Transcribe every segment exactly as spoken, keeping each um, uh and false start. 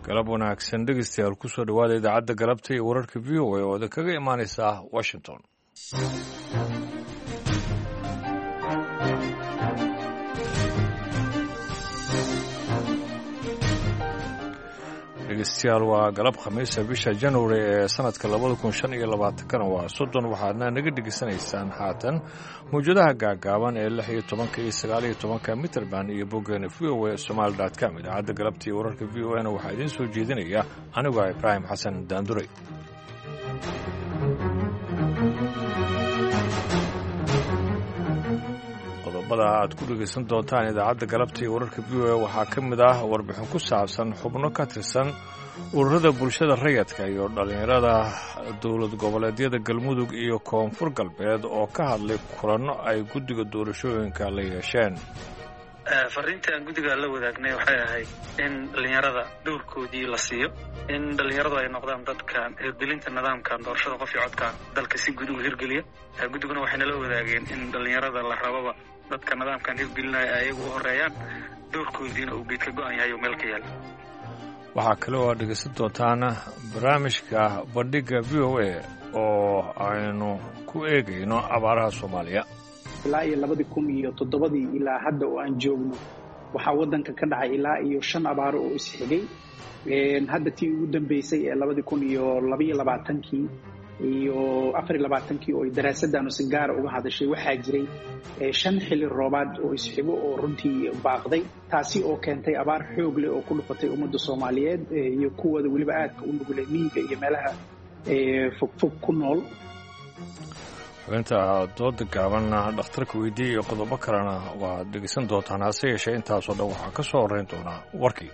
galab wanaagsan dhegeystayaal ku soo dhawaada idaacadda galabta iyo wararka v o a oo idin kaga imaanaysa washington dhegeystayaal waa galab khamiisa bisha january ee sanadka labada kun shan iyo labaatankana waa soddon waxaadna naga dhegeysanaysaan haatan mawjadaha gaagaaban ee lix iyo tobanka iyo sagaal iyo tobanka mitrband iyo boggeena v o a somaali dot com idaacadda galabta iyo wararka v o a-na waxaa idiin soo jeedinaya anigu ah ibraahim xasan daanduray qodobada aad ku dhegaysan doontaan idaacadda galabta iyo wararka v o a waxaa ka mid ah warbixin ku saabsan xubno ka tirsan ururada bulshada rayadka iyo dhallinyarada dowlad goboleedyada galmudug iyo koonfur galbeed oo ka hadlay kulanno ay guddiga doorashooyinka la yeesheen fariinta aan guddiga la wadaagnay waxay ahayd in dhallinyarada dowrkoodii la siiyo in dhallinyaradu ay noqdaan dadka hirgelinta nidaamkan doorashada qof iyo codka dalka si guud u hirgeliya guddiguna waxayna la wadaageen in dhallinyarada la rababa dadka nidaamkan hirgelinaya ayagu u horeeyaan dowrkoodiina uu geedka go-an yahay oo meel ka yaala waxaa kale oo aad dhegaysan doontaan barnaamijka bandhigga v o a oo aynu ku eegayno abaaraha soomaaliya ilaa iyo labadii kun iyo toddobadii ilaa hadda oo aan joogno waxaa waddanka ka dhacay ilaa iyo shan abaaro oo isxigay hadda tii ugu dambeysay ee labadii kun iyo labaiyo labaatankii iyo afariyo labaatankii oo daraasaddaanu si gaara uga hadashay waxaa jiray shan xilli roobaad oo isxigo oo runtii baaqday taasi oo keentay abaar xoog leh oo ku dhufatay ummadda soomaaliyeed iyo kuwooda weliba aadka u nugulay miyiga iyo meelaha fogfog ku nool xubinta dooda gaabanna dhakhtarka weydiiya iyo qodobo kalena waad dhegeysan doontaan hase yeeshee intaasoo dhan waxaa ka soo horrayn doonaa warkii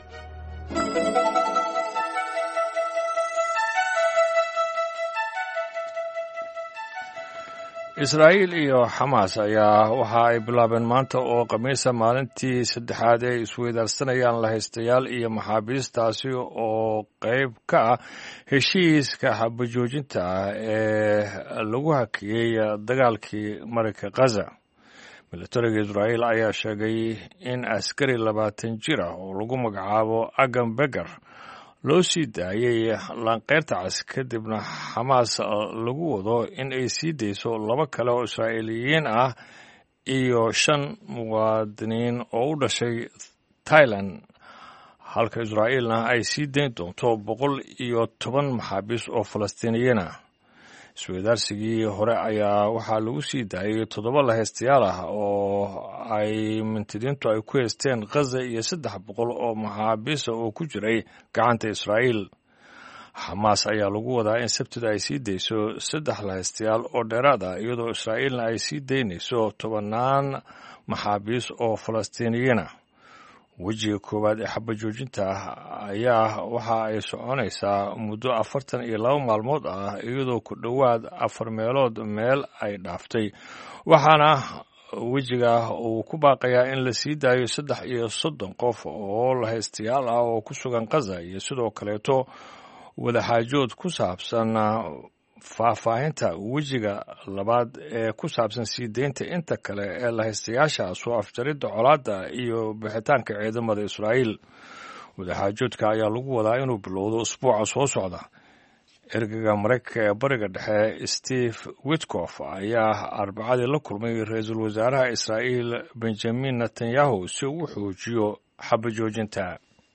israa'iil iyo xamaas ayaa waxa ay bilaabeen maanta oo khamiisa maalintii saddexaad ee isweydaarsanayaan lahaystayaal iyo maxaabiistaasi oo qayb ka ah heshiiska xabajoojinta ah ee lagu hakiyey dagaalkii marinka khaza milatariga israa'iil ayaa sheegay in askari labaatan jir ah oo lagu magacaabo agam beger loo sii daayey laanqeyrta cas kadibna xamaas lagu wado in ay sii dayso laba kale oo israa'iiliyiin ah iyo shan muwaadiniin oo u dhashay tailan halka israa'iilna ay sii dayn doonto boqol iyo toban maxaabiis oo falastiiniyiin ah isweydaarsigii hore ayaa waxaa lagu sii daayey toddoba lahaystayaal ah oo ay mintidiintu ay ku haysteen khaza iyo saddex boqol oo maxaabiisa oo ku jiray gacanta israa'iil xamaas ayaa lagu wadaa in sabtida ay sii dayso saddex lahaystayaal oo dheeraad ah iyadoo israa'iilna ay sii daynayso tobannaan maxaabiis oo falastiiniyiin ah wejiga koowaad ee xabajoojinta ah ayaa waxa ay soconaysaa muddo afartan iyo laba maalmood ah iyadoo ku dhowaad afar meelood meel ay dhaaftay waxaana wejiga uu ku baaqayaa in la sii daayo saddex iyo soddon qof oo lahaystayaal ah oo ku sugan khaza iyo sidoo kaleeto wadaxaajood ku saabsan faahfaahinta wejiga labaad ee ku saabsan sii deynta inta kale ee lahaystayaasha soo afjaridda colaadda iyo bixitaanka ciidamada israa'iil wadaxaajoodka ayaa lagu wadaa inuu bilowdo usbuuca soo socda ergaga maraykanka ee bariga dhexe steve witkof ayaa arbacadii la kulmay ra-iisul wasaaraha israa'iil benjamin netanyahu si uu u xoojiyo xabajoojinta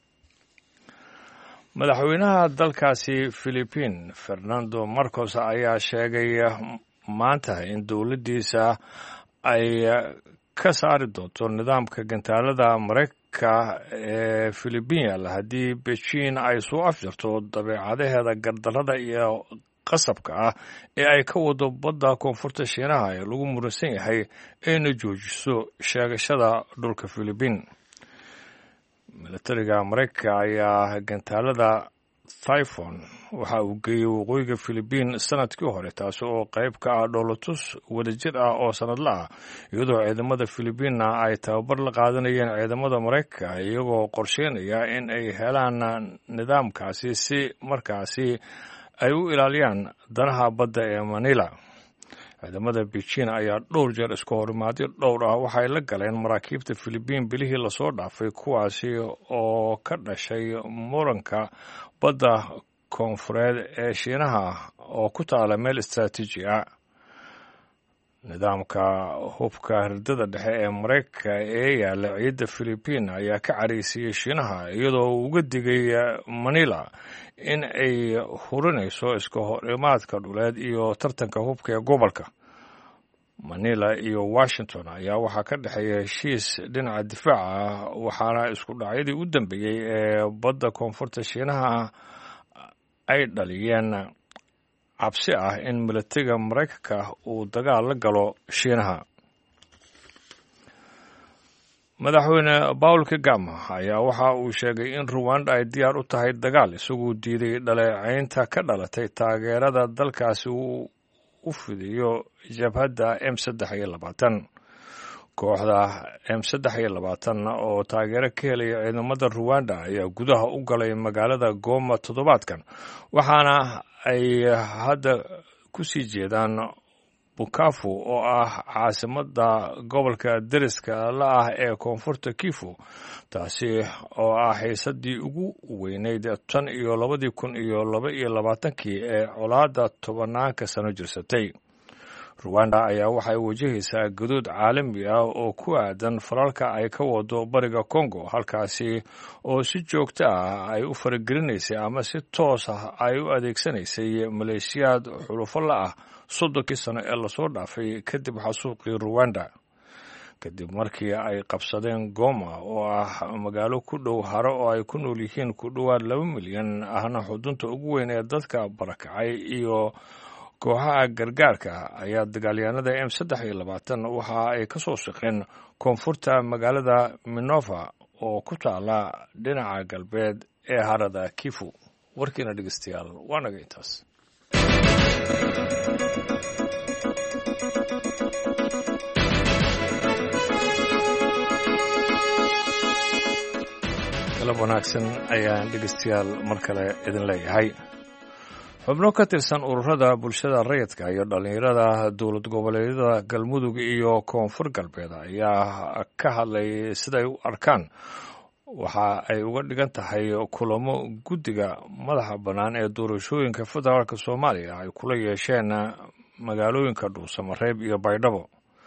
madaxweynaha dalkaasi philibiin fernando marcos ayaa sheegay maanta in dowladdiisa ay ka saari doonto nidaamka gantaalada maraykanka ee philibiin yaalla haddii beijing ay soo afjarto dabeecadaheeda gardarrada iyo qasabka ah ee ay ka wado badda koonfurta shiinaha ee lagu muransan yahay ayna joojiso sheegashada dhulka philibiin milatariga maraykanka ayaa gantaalada typhon waxa uu geeyey waqooyiga philibiin sanadkii hore taasi oo qayb ka ah dhoolatus wadajir ah oo sanadla ah iyadoo ciidamada philibiinna ay tababar la qaadanayeen ciidamada maraykanka iyagoo qorsheynaya in ay helaan nidaamkaasi si markaasi ay u ilaaliyaan danaha badda ee manila ciidamada Beijing ayaa dhowr jeer isku horimaadyo dhowr ah waxay la galeen maraakiibta Philippines bilihii lasoo dhaafay kuwaasi oo ka dhashay muranka badda koonfureed ee Shiinaha oo ku taala meel istaraatiiji ah. nidaamka hubka herdada dhexe ee Mareykanka ee yaala ciidda Philippines ayaa ka cariisiyay Shiinaha iyadoo uu uga digay Manila in ay hurinayso iska horimaadka dhuleed iyo tartanka hubka ee gobolka. Manila iyo Washington ayaa waxaa ka dhexeeya heshiis dhinaca difaaca ah waxaana isku dhacyadii u dambeeyay ee badda koonfurta Shiinaha ay dhaliyeen cabsi ah in militariga Mareykanka uu dagaal la galo Shiinaha. madaxweyne Paul Kagame ayaa waxa uu sheegay in Rwanda ay diyaar u tahay dagaal isagoo diiday dhaleecaynta ka dhalatay taageerada dalkaasi uu u fidiyo jabhadda M saddex iyo labaatan. kooxda M saddex iyo labaatan oo taageero ka helaya ciidamada Rwanda ayaa gudaha u galay magaalada Goma toddobaadkan waxaana ay hadda ku sii jeedaan Bukavu oo ah caasimadda gobolka deriska la ah ee koonfurta Kivu, taasi oo ah xiisadii ugu weyneyd tan iyo labadii kun iyo laba iyo labaatankii ee colaadda tobanaanka sano jirsatay. Rwanda ayaa waxay wajahaysaa gadood caalami ah oo ku aadan falalka ay ka wado bariga Congo, halkaasi oo si joogto ah ay u faragelinaysay ama si toos ah ay u adeegsanaysay maleeshiyaad xulufo la ah soddonkii sano ee lasoo dhaafay kadib xasuuqii Rwanda. kadib markii ay qabsadeen Goma oo ah magaalo ku dhow haro oo ay ku nool yihiin ku dhowaad laba milyan ahna xudunta ugu weyn ee dadka barakacay iyo kooxaha gargaarka ayaa dagaalyahanada M saddex iyo labaatan waxa ay ka soo shaqeen koonfurta magaalada Minova oo ku taala dhinaca galbeed ee harada Kivu. warkiina dhegeystayaal waa naga intaas. galab wanaagsan ayaan dhegeystayaal mar kale idin leeyahay. xubno ka tirsan ururada bulshada rayidka iyo dhalinyarada dowlad goboleedyada Galmudug iyo Koonfur Galbeed ayaa ka hadlay siday u arkaan waxa ay uga dhigan tahay kulamo guddiga madaxa bannaan ee doorashooyinka federaalka Soomaaliya ay kula yeesheen magaalooyinka Dhuusamareeb iyo Baydhabo.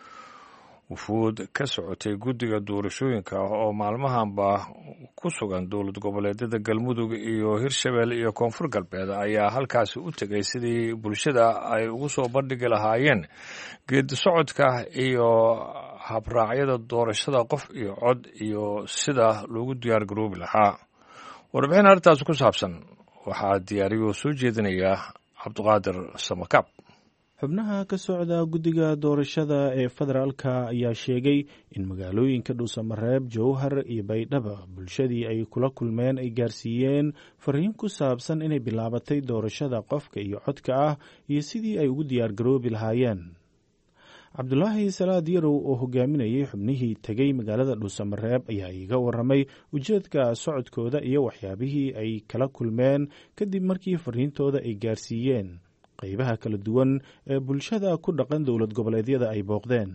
wufuud ka socotay guddiga doorashooyinka oo maalmahanba ku sugan dowlad goboleedyada Galmudug iyo Hirshabelle iyo Koonfur Galbeed ayaa halkaasi u tagay sidii bulshada ay ugu soo bandhigi lahaayeen geedi socodka iyo habraacyada doorashada qof iyo cod iyo sida loogu diyaar garoobi lahaa. warbixin arrintaas ku saabsan waxaa diyaariyo soo jeedinaya Cabdiqaadir Samakab. xubnaha ka socda guddiga doorashada ee federaalka ayaa sheegay in magaalooyinka Dhuusamareeb, Jowhar iyo Baydhabo bulshadii ay kula kulmeen ay gaarsiiyeen fariin ku saabsan inay bilaabatay doorashada qofka iyo codka ah iyo sidii ay ugu diyaar garoobi lahaayeen. Cabdulaahi Salaad Yarow oo hogaaminayay xubnihii tegay magaalada Dhuusamareeb ayaa iga waramay ujeedka socodkooda iyo waxyaabihii ay kala kulmeen kadib markii fariintooda ay gaarsiiyeen qaybaha kala duwan ee bulshada ku dhaqan dowlad goboleedyada ay booqdeen.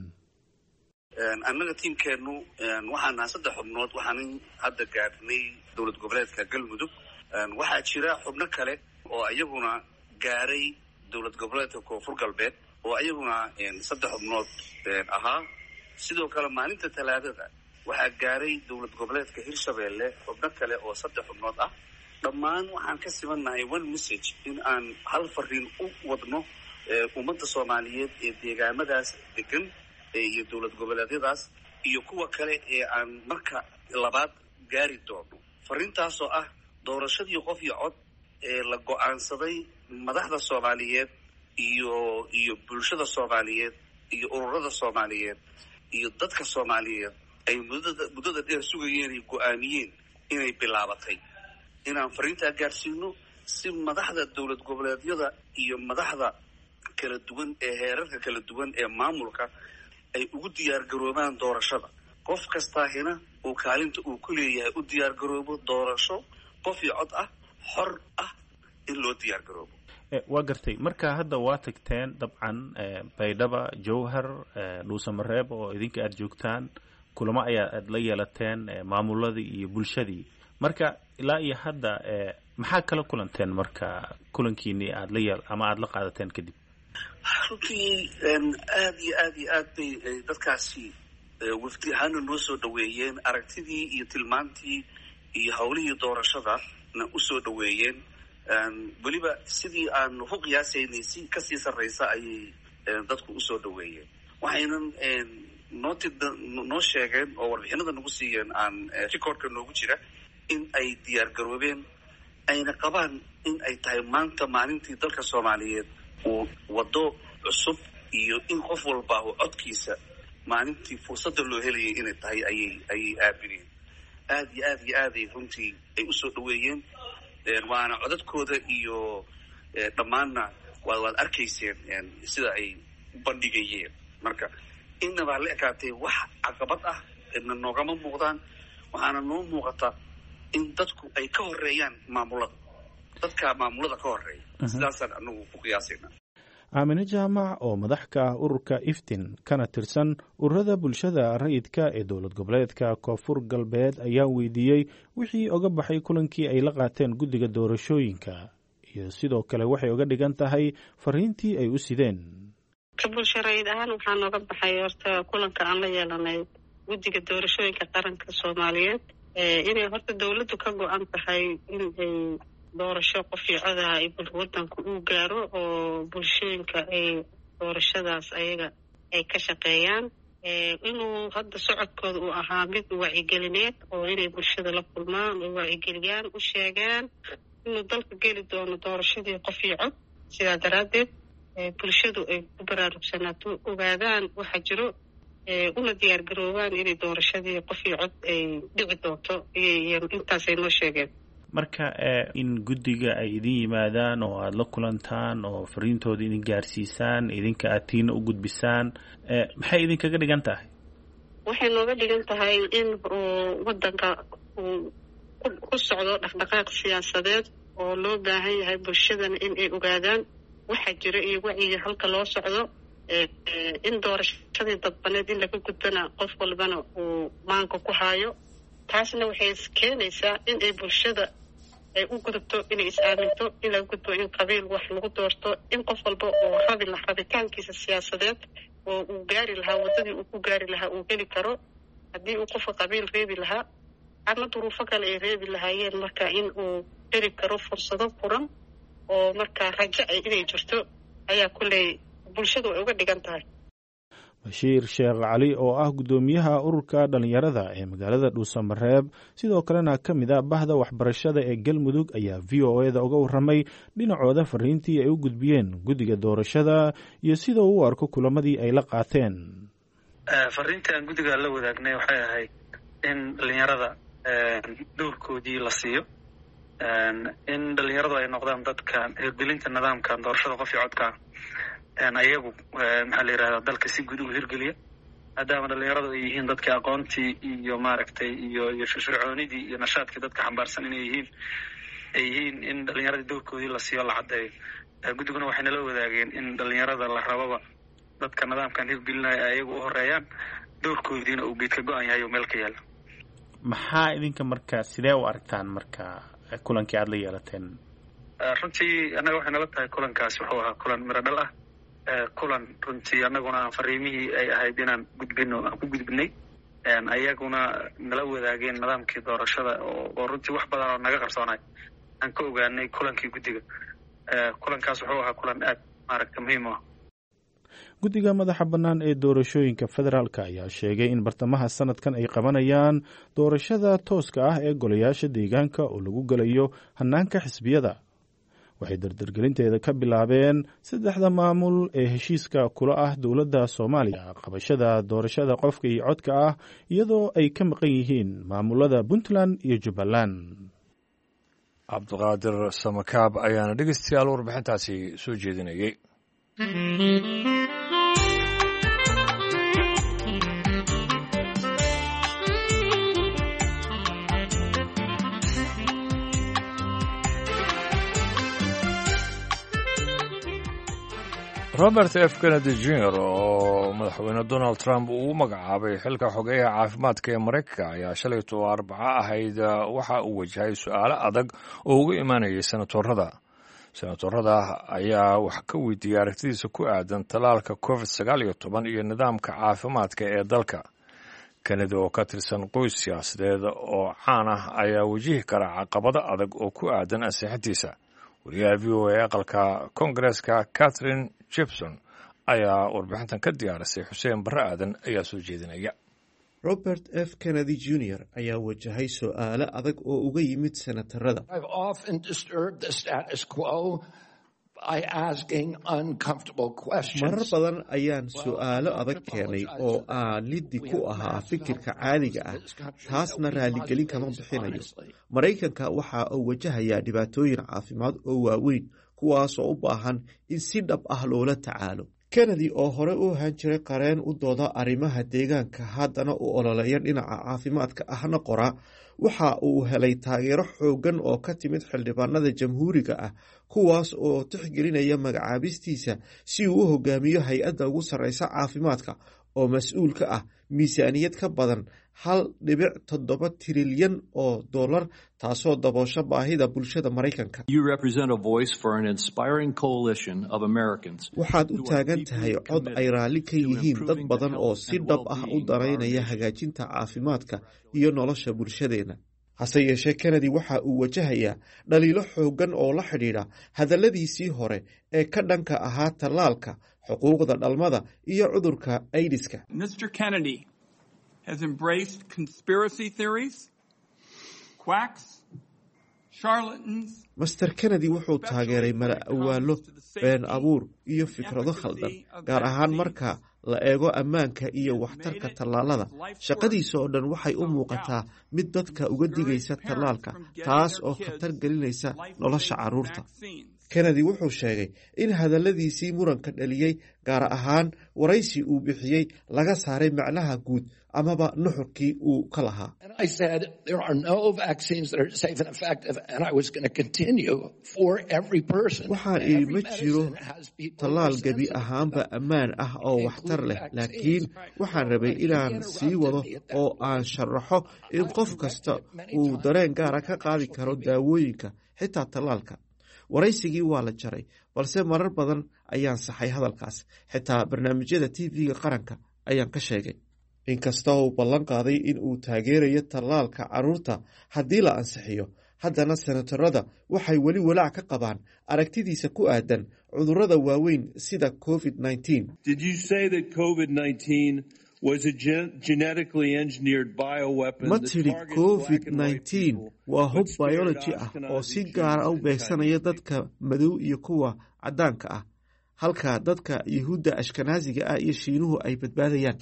annaga tiimkeenu waxaan nahay saddex xubnood waxaan hadda gaarnay dowlad goboleedka Galmudug. waxaa jira xubno kale oo ayaguna gaaray dowlad goboleedka Koonfur Galbeed oo ayaguna saddex xubnood ahaa. sidoo kale maalinta Talaadada waxaa gaaray dowlad goboleedka Hirshabelle xubno kale oo saddex xubnood ah. dhammaan waxaan ka simannahay one message in aan hal fariin u wadno ummadda Soomaaliyeed ee deegaamadaas degan iyo dowlad goboleedyadaas iyo kuwa kale ee aan marka labaad gaari doono. fariintaasoo ah doorashadii qof iyo cod ee la go'aansaday madaxda Soomaaliyeed iyo iyo bulshada Soomaaliyeed iyo ururada Soomaaliyeed iyo dadka Soomaaliyeed ay muddada muddada dheer sugayeen iyo go'aamiyeen inay bilaabatay. inaan fariintaa gaarsiino si madaxda dowlad goboleedyada iyo madaxda kala duwan ee heerarka kala duwan ee maamulka ay ugu diyaar garoobaan doorashada. qof kastaahina uu kaalinta uu ku leeyahay u diyaar garoobo doorasho qof iyo cod ah xor ah in loo diyaar garoobo. waa gartay marka hadda waa tagteen dabcan baydhaba jowhar dhuusamareeb oo idinka aada joogtaan kulamo ayaa aada la yeelateen maamuladii iyo bulshadii marka ilaa iyo hadda maxaa kala kulanteen marka kulankiinii aada la yeel ama aada la qaadateen kadib runtii aada iyo aada iyo aad bay dadkaasi wafdi ahaana noo soo dhaweeyeen aragtidii iyo tilmaantii iyo hawlihii doorashadana usoo dhaweeyeen weliba sidii aan ku qiyaasaynay si kasii sarraysa ayay dadku usoo dhaweeyeen waxaynan nooti noo sheegeen oo warbixinada nagu siiyeen aan recordka noogu jira in ay diyaar garoobeen ayna qabaan in ay tahay maanta maalintii dalka soomaaliyeed uu waddo cusub iyo in qof walba uu codkiisa maalintii fursadda loo helayay inay tahay ayay ayay aamineen aada iyo aada iyo aaday runtii ay usoo dhaweeyeen waana codadkooda iyo dhammaanna waa waad arkayseen sida ay u bandhigayeen marka innabaa la ekaatay wax caqabad ah na noogama muuqdaan waxaana noo muuqata in dadku ay ka horeeyaan maamulada dadka maamulada ka horeeya sidaasaan anagu ku qiyaasayna aamine jaamac oo madax ka ah ururka iftin kana tirsan ururada bulshada rayidka ee dowlad goboleedka koonfur galbeed ayaa weydiiyey wixii oga baxay kulankii ay la qaateen guddiga doorashooyinka iyo sidoo kale waxay oga dhigan tahay fariintii ay u sideen ka bulsho rayid ahaan waxaa nooga baxay horta kulanka aan la yeelanay guddiga doorashooyinka qaranka soomaaliyeed inay horta dowladdu ka go-an tahay in ay doorasho qofii codaha ay wadanku uu gaaro oo bulshooyinka ay doorashadaas ayaga ay ka shaqeeyaan inuu hadda socodkooda uu ahaa mid wacyigelineed oo inay bulshada la kulmaan oo wacyigeliyaan u sheegaan inuu dalka geli doono doorashadii qofii cod sidaa daraaddeed bulshadu ay ku baraarugsanaato ogaadaan waxa jiro una diyaar garoobaan inay doorashadii qofii cod ay dhici doonto intaasay noo sheegeen marka in guddiga ay idin yimaadaan oo aada la kulantaan oo fariintooda idin gaarsiisaan idinka aad tiina u gudbisaan maxay idinkaga dhigan tahay waxay nooga dhigan tahay in wadanka uu ku socdo dhaqdhaqaaq siyaasadeed oo loo baahan yahay bulshadana in ay ogaadaan waxa jira iyo wacyiga halka loo socdo in doorashadii dadbaneed in laga gudbana qof walbana uu maanka ku haayo taasna waxay keenaysaa in ay bulshada ay u gudubto inay is-aaminto in laga gudbo in qabiil wax lagu doorto in qof walba oo rabi laha rabitaankiisa siyaasadeed oo uu gaari lahaa waddadii uu ku gaari lahaa uu heli karo haddii uu qofka qabiil reebi lahaa ama duruufo kale ay reebi lahaayeen marka in uu heli karo fursado furan oo markaa rajo ay inay jirto ayaa kulley bulshadu ay uga dhigan tahay bashiir sheekh cali oo ah guddoomiyaha ururka dhallinyarada ee magaalada dhuusamareeb sidoo kalena ka mid a bahda waxbarashada ee galmudug ayaa v o eda uga warramay dhinacooda fariintii ay u gudbiyeen guddiga doorashada iyo sida uu u arko kulamadii ay la qaateen fariintii aan guddiga la wadaagnay waxay ahayd in dhallinyarada dowrkoodii la siiyo in dhallinyaradu ay noqdaan dadka hirgelinta nidaamkan doorashada qofii codka ayagu maxaa la yidhahdaa dalka si guud ugu hirgeliya maadaama dhallinyaradu ay yihiin dadka aqoontii iyo maaragtay iyo iyo firfircoonidii iyo nashaadkii dadka xambaarsan inay yihiin ay yihiin in dhallinyaradii dowrkoodii la siiyo la caddeeyo guddiguna waxay nala wadaageen in dhallinyarada la rababa dadka nidaamkan hirgelinaya ayagu u horeeyaan dowrkoodiina uu geedka go-an yahay oo meel ka yaala maxaa idinka marka sidee u aragtaan marka kulankii aada la yeelateen runtii annaga waxay nala tahay kulankaasi wuxuu ahaa kulan miro dhal ah kulan runtii annaguna aan fariimihii ay ahayd inaan gudbino aan ku gudbinay ayaguna nala wadaageen nidaamkii doorashada oo runtii wax badan oo naga qarsoonay aan ka ogaanay kulankii guddiga kulankaas wuxuu ahaa kulan aad maaragta muhiim u ah guddiga madaxa bannaan ee doorashooyinka federaalk ayaa sheegay in bartamaha sanadkan ay qabanayaan doorashada tooska ah ee golayaasha deegaanka oo lagu gelayo hannaanka xisbiyada waxay dardargelinteeda ka bilaabeen saddexda maamul ee heshiiska kula ah dowladda soomaaliya qabashada doorashada qofka iyo codka ah iyadoo ay ka maqan yihiin maamulada puntland iyo jubbaland cabdiqaadir samakaab ayaana dhegeystayaal warbixintaasi soo jeedinayay robert f kennedy junior oo madaxweyne donald trump uu u magacaabay xilka xogeyaha caafimaadka ee maraykanka ayaa shalayto arbaco ahayd waxa uu wajahay su-aalo adag oo uga imaanayay senatorada senatorada ayaa wax ka weydiiyey aragtidiisa ku aadan tallaalka covid sagaal iyo toban iyo nidaamka caafimaadka ee dalka kennedy oo ka tirsan qoys siyaasadeed oo caan ah ayaa wajihi kara caqabado adag oo ku aadan ansixintiisa wariyaha v o a aqalka koongareeska catherine jepson ayaa warbixintan ka diyaarisay xuseen barre aadan ayaa soo jeedinaya robert f kennedy junior ayaa wajahay su-aalo adag oo uga yimid senatarada marar badan ayaan su-aalo adag keenay oo aan liddi ku ahaa fikirka caadiga ah taasna raaligelin kama bixinayo maraykanka waxa uu wajahayaa dhibaatooyin caafimaad oo waaweyn kuwaasoo u baahan in si dhab ah loola tacaalo kennedy oo hore u ahaan jiray qareen u dooda arrimaha deegaanka haddana u ololeeya dhinaca caafimaadka ahna qora waxa uu helay taageero xooggan oo ka timid xildhibaanada jamhuuriga ah kuwaas oo tixgelinaya magacaabistiisa si uu u hogaamiyo hay-adda ugu sarreysa caafimaadka oo mas-uul ka ah miisaaniyad ka badan hal dhibic toddoba trilyan oo dollar taasoo daboosha baahida bulshada maraykanka waxaad u taagan tahay cod ay raalli ka yihiin dad badan oo si dhab ah u daraynaya hagaajinta caafimaadka iyo nolosha bulshadeenna hase yeeshee kennedy waxa uu wajahayaa dhaliilo xooggan oo la xidhiidha hadalladiisii hore ee ka dhanka ahaa tallaalka xuquuqda dhalmada iyo cudurka aidiska master kennedy wuxuu taageeray mala awaallo been abuur iyo fikrado khaldan gaar ahaan marka la eego ammaanka iyo waxtarka tallaalada shaqadiisa oo dhan waxay u muuqataa mid dadka uga digaysa tallaalka taas oo khatar gelinaysa nolosha carruurta kennedy wuxuu sheegay in hadalladiisii muranka dhaliyey gaar ahaan waraysi uu bixiyey laga saaray macnaha guud amaba nuxurkii uu ka lahaa waxaan idhi ma jiro tallaal gebi ahaanba ammaan ah oo waxtar leh laakiin waxaan rabay inaan sii wado oo aan sharaxo in qof kasta uu dareen gaara ka qaadi karo daawooyinka xitaa tallaalka waraysigii waa la jaray balse marar badan ayaan saxay hadalkaas xitaa barnaamijyada t v-ga qaranka ayaan ka sheegay inkasta uu ballan qaaday in uu taageerayo tallaalka carruurta haddii la ansixiyo haddana senatarada waxay weli walaac ka qabaan aragtidiisa ku aadan cudurrada waaweyn sida covid ma tidhi covid nneteen waa hub biology ah oo si gaara u beegsanaya dadka madow iyo kuwa caddaanka ah halka dadka yuhuudda ashkanaasiga ah iyo shiinuhu ay badbaadayaan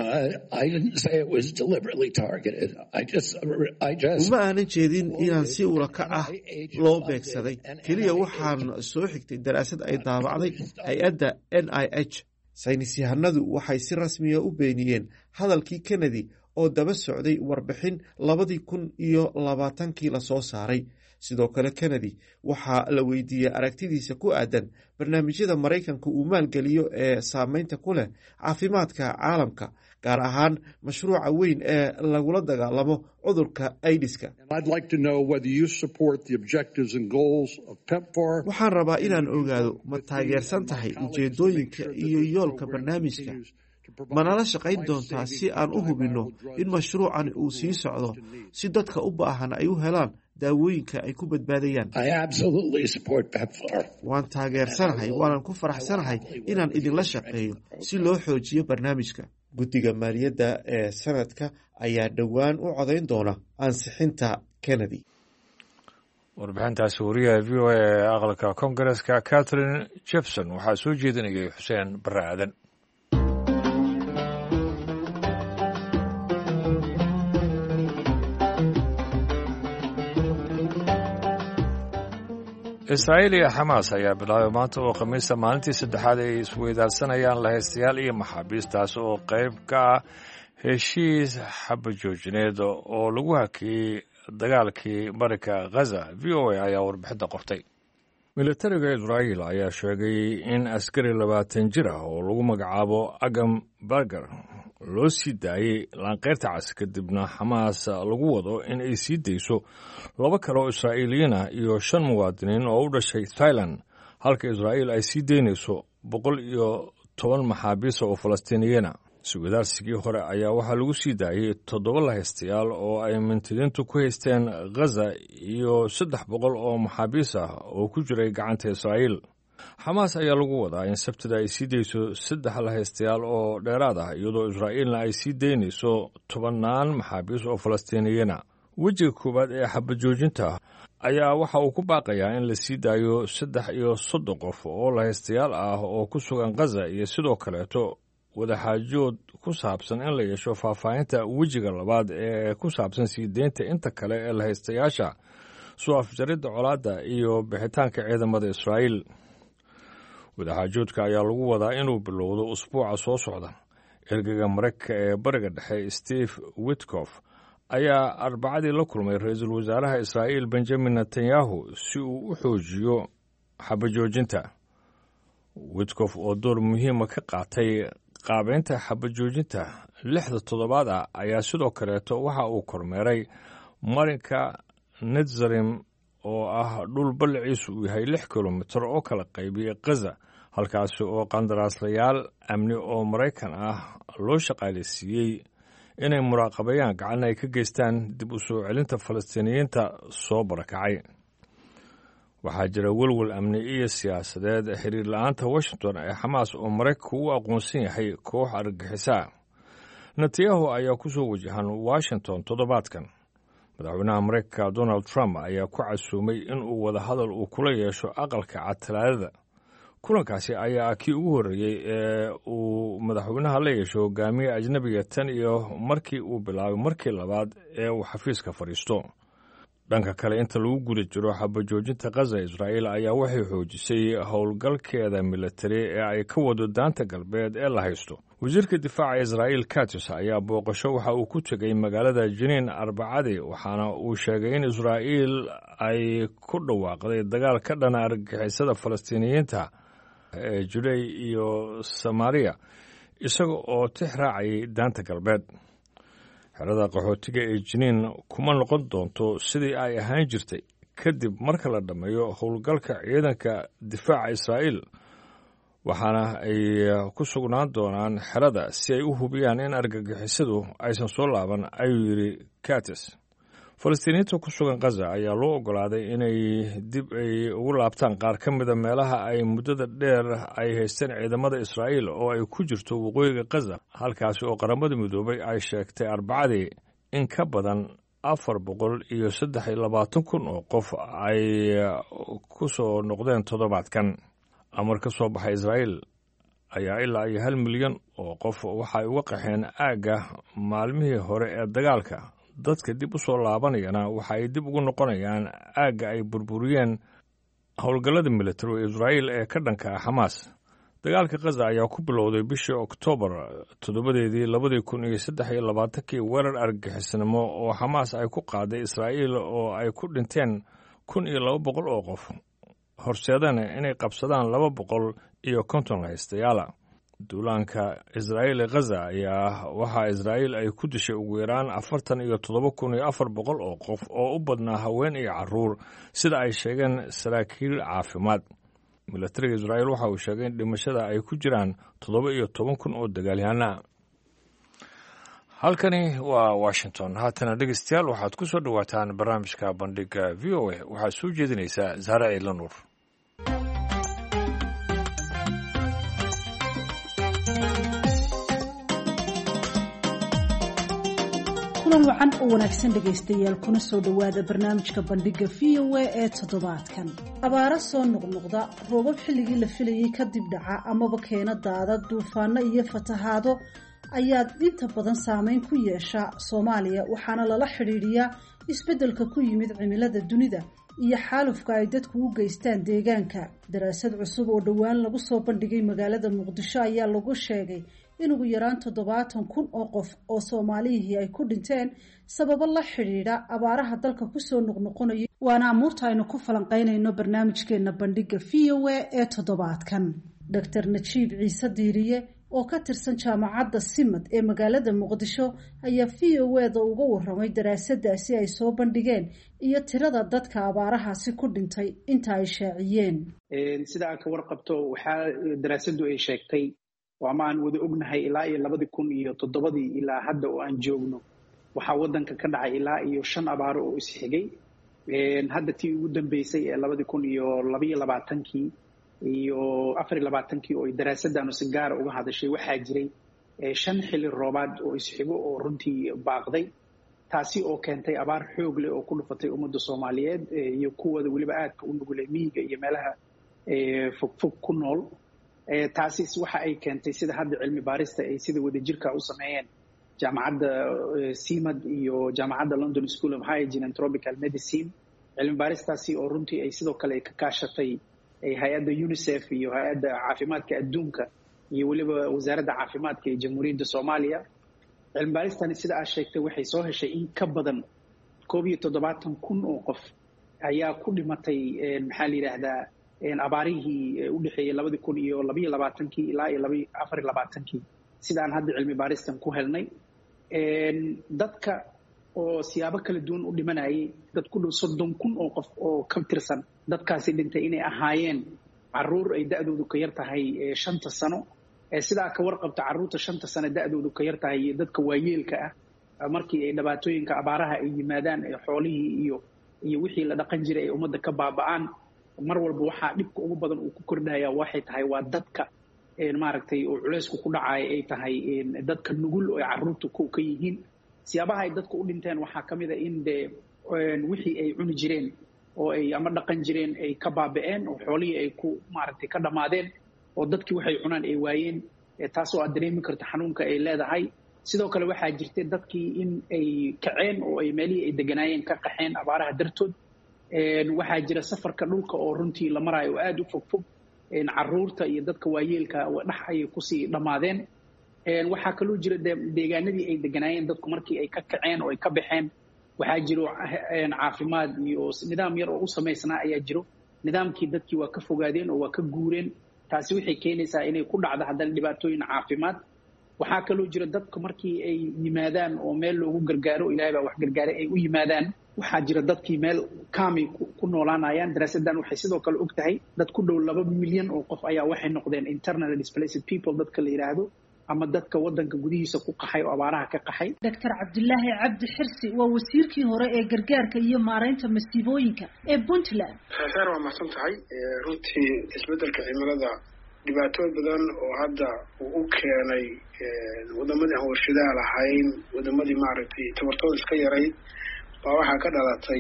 uma aanan jeedin inaan si ulakac ah loo beegsaday keliya waxaan soo xigtay daraasad ay daabacday hay-adda n i h saynis yahanadu waxay si rasmiya u beeniyeen hadalkii kennedy oo daba socday warbixin labadii kun iyo labaatankii lasoo saaray sidoo kale kennedy waxaa la weydiiyey aragtidiisa ku aadan barnaamijyada maraykanka uu maalgeliyo ee saameynta ku leh caafimaadka caalamka gaar ahaan mashruuca weyn ee lagula dagaalamo cudurka aidiska waxaan rabaa inaan ogaado ma taageersan tahay ujeedooyinka iyo yoolka barnaamijka manala shaqayn doontaa si aan u hubinno in mashruucani uu sii socdo si dadka u baahan ay u helaan daawooyinka ay ku badbaadayaan waan taageersanahay waanan ku faraxsanahay inaan idinla shaqeeyo si loo xoojiyo barnaamijka guddiga maaliyadda ee sanadka ayaa dhowaan u codayn doona ansixinta kennedy warbixintaasi wariyaha v o a ee aqalka koongareeska catherine jepson waxaa soo jeedinayay xuseen barre aadan israa'iil iyo xamaas ayaa bilaabay maanta oo khamiista maalintii saddexaad ay isweydaarsanayaan lahaystayaal iyo maxaabiistaas oo qayb ka ah heshiis xabajoojineed oo lagu hakiyey dagaalkii marinka ghaza v o a ayaa warbixinta qortay militariga israa'iil ayaa sheegay in askari labaatan jir ah oo lagu magacaabo agam barger loo sii daayey laanqeyrta cas kadibna xamaas lagu wado in ay sii dayso laba kale oo israa'iiliyiin ah iyo shan muwaadiniin oo u dhashay thailand halka israa'iil ay sii daynayso boqol iyo toban maxaabiisa oo falastiiniyiina suwadaarsigii hore ayaa waxaa lagu sii daayey toddoba lahaystayaal oo ay mintidiintu ku haysteen ghaza iyo saddex boqol oo maxaabiis ah oo ku jiray gacanta israa'iil xamaas ayaa lagu wadaa in sabtida ay sii dayso saddex lahaystayaal oo dheeraad ah iyadoo israa'iilna ay sii daynayso tobannaan maxaabiis oo falastiiniyiina wejiga koowaad ee xabajoojinta ayaa waxa uu ku baaqayaa in la sii daayo saddex iyo soddon qof oo lahaystayaal ah oo ku sugan ghaza iyo sidoo kaleeto wadaxaajood ku saabsan in la yeesho faahfaahinta wejiga labaad ee ku saabsan sii deynta inta kale ee lahaystayaasha soo afjaridda colaadda iyo bixitaanka ciidamada israa'iil wadaxaajoodka ayaa lagu wadaa inuu bilowdo usbuuca soo socda ergeyga maraykanka ee bariga dhexe steve witkof ayaa arbacadii la kulmay ra-iisul wasaaraha israa'iil benjamin netanyahu si uu u xoojiyo xabajoojinta witkof oo door muhiima ka qaatay qaabeynta xabajoojinta lixda toddobaad ah ayaa sidoo kaleeto waxa uu kormeeray marinka netzarim oo ah dhul ballaciisu uu yahay lix kilomitir oo kala qaybiya ghaza halkaasi oo qandaraaslayaal amni oo maraykan ah loo shaqaalaysiiyey inay muraaqabeeyaan gacan ay ka geystaan dib u soo celinta falastiiniyiinta soo barakacay waxaa jira welwel amni iyo siyaasadeed xiriir la-aanta washington ee xamaas oo maraykanku u aqoonsan yahay koox argagixisaa netanyahu ayaa ku soo wajahan washington toddobaadkan madaxweynaha maraykanka donald trump ayaa ku casuumay inuu wadahadal uu kula yeesho aqalka cad talaadada kulankaasi ayaa kii ugu horreeyey ee uu madaxweynaha la yeesho hogaamiye ajnabiga tan iyo markii uu bilaabay markii labaad ee uu xafiiska fadhiisto dhanka kale inta lagu guda jiro xabajoojinta ghaza israa'iil ayaa waxay xoojisay howlgalkeeda militari ee ay ka wado daanta galbeed ee la haysto wasiirka difaaca israa'iil katis ayaa booqasho waxa uu ku tegey magaalada jiniin arbacadii waxaana uu sheegay in israa'iil ay ku dhawaaqday dagaal ka dhana argagixisada falastiiniyiinta ee judey iyo samariya isaga oo tix raacayay daanta galbeed xerada qaxootiga ee jiniin kuma noqon doonto sidii ay ahaan jirtay kadib marka la dhammeeyo howlgalka ciidanka difaaca israa'iil waxaana ay ku sugnaan doonaan xerada si ay u hubiyaan in argagixisadu aysan soo laaban ayuu yidhi katis falastiiniyiinta ku sugan ghaza ayaa loo oggolaaday inay dib ay ugu laabtaan qaar ka mida meelaha ay muddada dheer ay haysteen ciidamada israa'iil oo ay ku jirto waqooyiga ghaza halkaasi oo qaramada midoobay ay sheegtay arbacadii in ka badan afar boqol iyo saddex iyo labaatan kun oo qof ay ku soo noqdeen toddobaadkan amar ka soo baxay israa'iil ayaa ilaa iyo hal milyan oo qof waxay uga qaxeen aagga maalmihii hore ee dagaalka dadka dib u soo laabanayana waxa ay dib ugu noqonayaan aagga ay burburiyeen howlgallada militari ee israa'iil ee ka dhanka ah xamaas dagaalka ghaza ayaa ku bilowday bishii oktoobar toddobadeedii labadii kun iyo saddex iyo labaatankii weerar argagixisnimo oo xamaas ay ku qaaday israa'iil oo ay ku dhinteen kun iyo laba boqol oo qof horseedana inay qabsadaan laba boqol iyo konton lahaystayaala duulaanka israa'iil ee ghaza ayaa waxaa israa'iil ay ku dishay ugu yaraan afartan iyo toddoba kun iyo afar boqol oo qof oo u badnaa haween iyo carruur sida ay sheegeen saraakiil caafimaad milatariga israa'iil waxa uu sheegay in dhimashada ay ku jiraan toddoba iyo toban kun oo dagaalyahanna halkani waa washington haatana dhegeystayaal waxaad ku soo dhowaataan barnaamijka bandhiga v o a waxaad soo jeedinaysaa zahra ciidla nuur kulan wacan oo wanaagsan dhegaystayaal kuna soo dhowaada barnaamijka bandhiga v o a ee toddobaadkan abaaro soo noqnoqda roobab xilligii la filayay kadib dhaca amaba keena daadad duufaano iyo fatahaado ayaa inta badan saameyn ku yeesha soomaaliya waxaana lala xidhiidhiyaa isbeddelka ku yimid cimilada dunida iyo xaalufka ay dadku u geystaan deegaanka daraasad cusub oo dhowaan lagu soo bandhigay magaalada muqdisho ayaa lagu sheegay in ugu yaraan toddobaatan kun oo qof oo soomaaliyihii ay ku dhinteen sababo la xidhiidha abaaraha dalka kusoo noqnoqonaya waana amuurta aynu ku falanqaynayno barnaamijkeena bandhiga v o a ee toddobaadkan. doctor najiib ciise diiriye oo ka tirsan jaamacadda simad ee magaalada muqdisho ayaa v o a da uga waramay daraasadaasi ay soo bandhigeen iyo tirada dadka abaarahaasi ku dhintay inta ay shaaciyeen. sida aad ka warqabto waxaa daraasadu ay sheegtay ama aan wada ognahay ilaa iyo labadii kun iyo toddobadii ilaa hadda oo aan joogno waxaa wadanka ka dhacay ilaa iyo shan abaaro oo isxigay. hadda tii ugu dambeysay ee labadii kun iyo labaiyo labaatankii iyo afar iyo labaatankii oo daraasadanu si gaara uga hadashay waxaa jiray shan xilli roobaad oo isxigo oo runtii baaqday, taasi oo keentay abaar xoog leh oo ku dhufatay ummadda Soomaaliyeed iyo kuwada weliba aadka u nugulay miyiga iyo meelaha fogfog ku nool. taasi waxa ay keentay sida hadda cilmi baarista ay sida wadajirka u sameeyeen jaamacadda simad iyo jaamacadda London School of Hygiene and Tropical Medicine. cilmi baaristaasi oo runtii ay sidoo kale ka kaashatay hay-adda UNICEF iyo hay-adda caafimaadka adduunka iyo weliba wasaaradda caafimaadka ee jamhuuriyadda Soomaaliya. cilmi baaristani sida aad sheegtay waxay soo heshay in ka badan koob iyo toddobaatan kun oo qof ayaa ku dhimatay maxaa la yiraahdaa abaarihii u dhaxeeyay labadii kun iyo labaiyo labaatankii ilaa iyo labaiyo afar iyo labaatankii sidaan hadda cilmi baaristan ku helnay. dadka oo siyaabo kala duwan u dhimanayay dad ku dhow soddon kun oo qof oo ka tirsan dadkaasi dhintay inay ahaayeen caruur ay da'doodu ka yar tahay shanta sano. sidaa ka warqabta caruurta shanta sano da'doodu ka yar tahay iyo dadka waayeelka ah markii ay dhibaatooyinka abaaraha ay yimaadaan ee xoolihii iyo iyo wixii la dhaqan jiray ay ummadda ka baaba'aan mar walba waxaa dhibka ugu badan uu ku kordhaya waxay tahay waa dadka maaragtay oo culeysku ku dhacay ay tahay dadka nugul oo caruurtu ku ka yihiin. siyaabaha ay dadku u dhinteen waxaa ka mid ah in de wixii ay cuni jireen oo ay ama dhaqan jireen ay ka baaba'een oo xoolihii ay ku maaragtay ka dhamaadeen oo dadkii waxay cunaan ay waayeen, taasoo aad dareemi karta xanuunka ay leedahay. sidoo kale waxaa jirtay dadkii in ay kaceen oo ay meelihii ay deganaayeen ka qaxeen abaaraha dartood. waxaa jira safarka dhulka oo runtii la marayo oo aad u fogfog, caruurta iyo dadka waayeelka dhex ayay kusii dhammaadeen. waxaa kaloo jira deegaanadii ay deganaayeen dadku markii ay ka kaceen oo ay ka baxeen waxaa jiro caafimaad iyo nidaam yar oo u samaysnaa ayaa jiro. nidaamkii dadkii waa ka fogaadeen oo waa ka guureen, taasi waxay keenaysaa inay ku dhacdo haddana dhibaatooyin caafimaad. waxaa kaloo jira dadku markii ay yimaadaan oo meel loogu gargaaro, ilaahay baa wax gargaaray, ay u yimaadaan waxaa jira dadkii meel kaamil ku noolaanayaan. daraasadan waxay sidoo kale og tahay dad ku dhow laba milyan oo qof ayaa waxay noqdeen internally displaced people dadka la yidhaahdo, ama dadka wadanka gudihiisa ku qaxay oo abaaraha ka qaxay. doctor cabdulaahi cabdi xirsi waa wasiirkii hore ee gargaarka iyo maaraynta masiibooyinka ee Puntland. khayr waa mahadsan tahay. runtii isbedelka cimilada dhibaatooyin badan oo hadda uu u keenay wadamadii aan warshadaha lahayn, wadamadii maaragtay tabartooda iska yarayd, baa waxaa ka dhalatay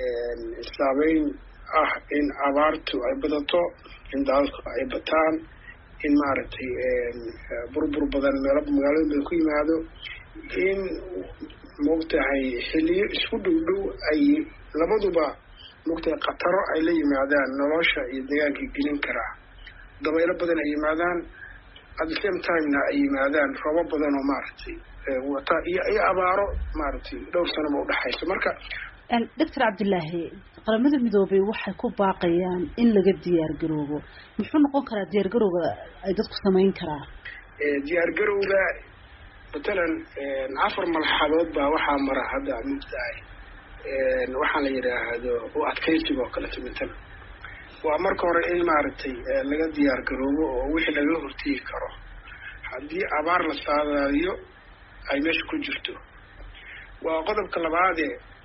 saameyn ah in abaartu ay badato, in daadadku ay bataan, in maaragtay burbur badan meelo magaalooyin badan ku yimaado, in moogtahay xilliyo isku dhow dhow ay labaduba moogtahay khataro ay la yimaadaan nolosha iyo deegaankii gelin karaa. dabaylo badan ay yimaadaan, at the same timena ay yimaadaan roobo badan oo maaragtay wata iyo iyo abaaro maaragtay dhowr sanaba u dhaxayso. marka doctor cabdulaahi, qaramada midoobay waxay ku baaqayaan in laga diyaar garoobo. muxuu noqon karaa diyaar garowga ay dadku samayn karaan? diyaar garowga matalan afar malxadood baa waxaa mara hadda mugtahay waxaa la yidhaahdo u adkaysiga oo kaleto. matalan waa marka hore in maaragtay laga diyaar garoobo oo wixii laga hortegi karo haddii abaar la saadaaliyo ay meesha ku jirto. waa qodobka labaade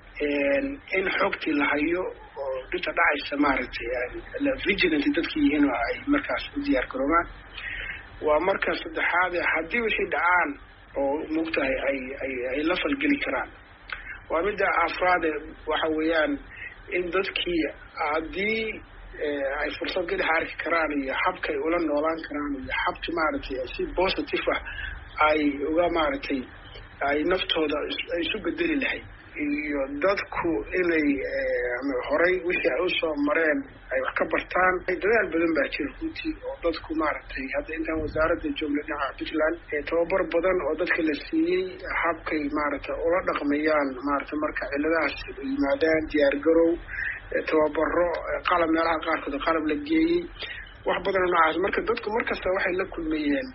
in xogtii la hayo oo dhinta dhacaysa maaragtay vigilant dadka yihiin oo ay markaas u diyaar garoobaan. waa marka saddexaade haddii wixii dhacaan oo mugtahay ay ay ay la falgeli karaan. waa midda afraade waxa weeyaan in dadkii haddii ay fursad geli arki karaan iyo habka ay ula noolaan karaan iyo habka maaragtay si positive ah ay uga maaragtay ay naftooda isu bedeli lahayd, iyo dadku inay horay wixii ay usoo mareen ay wax ka bartaan. dadaal badan baa jira runtii oo dadku maaragtay hadda intaan wasaaradda joogna dhinaca Puntland tababar badan oo dadka la siiyey habkay maaragtay ula dhaqmayaan maaragtay marka ciladahaas yimaadaan, diyaar garow tababaro qalab meelaha qaarkood qalab la geeyey wax badan oo noocaas marka dadku markasta waxay la kulmayeen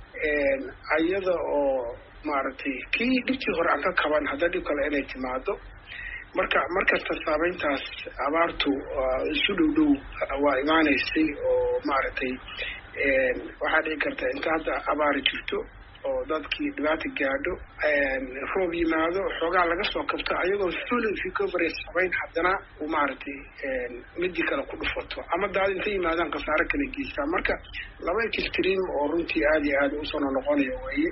ayada oo maaragtay kii dhibtii hore aan ka qaban hadda dhib kale inay timaado marka markasta saameyntaas abaartu isu dhow dhow waa imaanaysay oo maaragtay waxaa dhici karta inta hadda abaari jirto oo dadkii dhibaata gaadho roob yimaado xoogaa laga soo kabto ayagoo full recovery samayn haddana uu maaragtay midii kale ku dhufato ama daad intay yimaadaan khasaare kala geystaa marka laba extreme oo runtii aad iyo aad usoo noqonaya weeye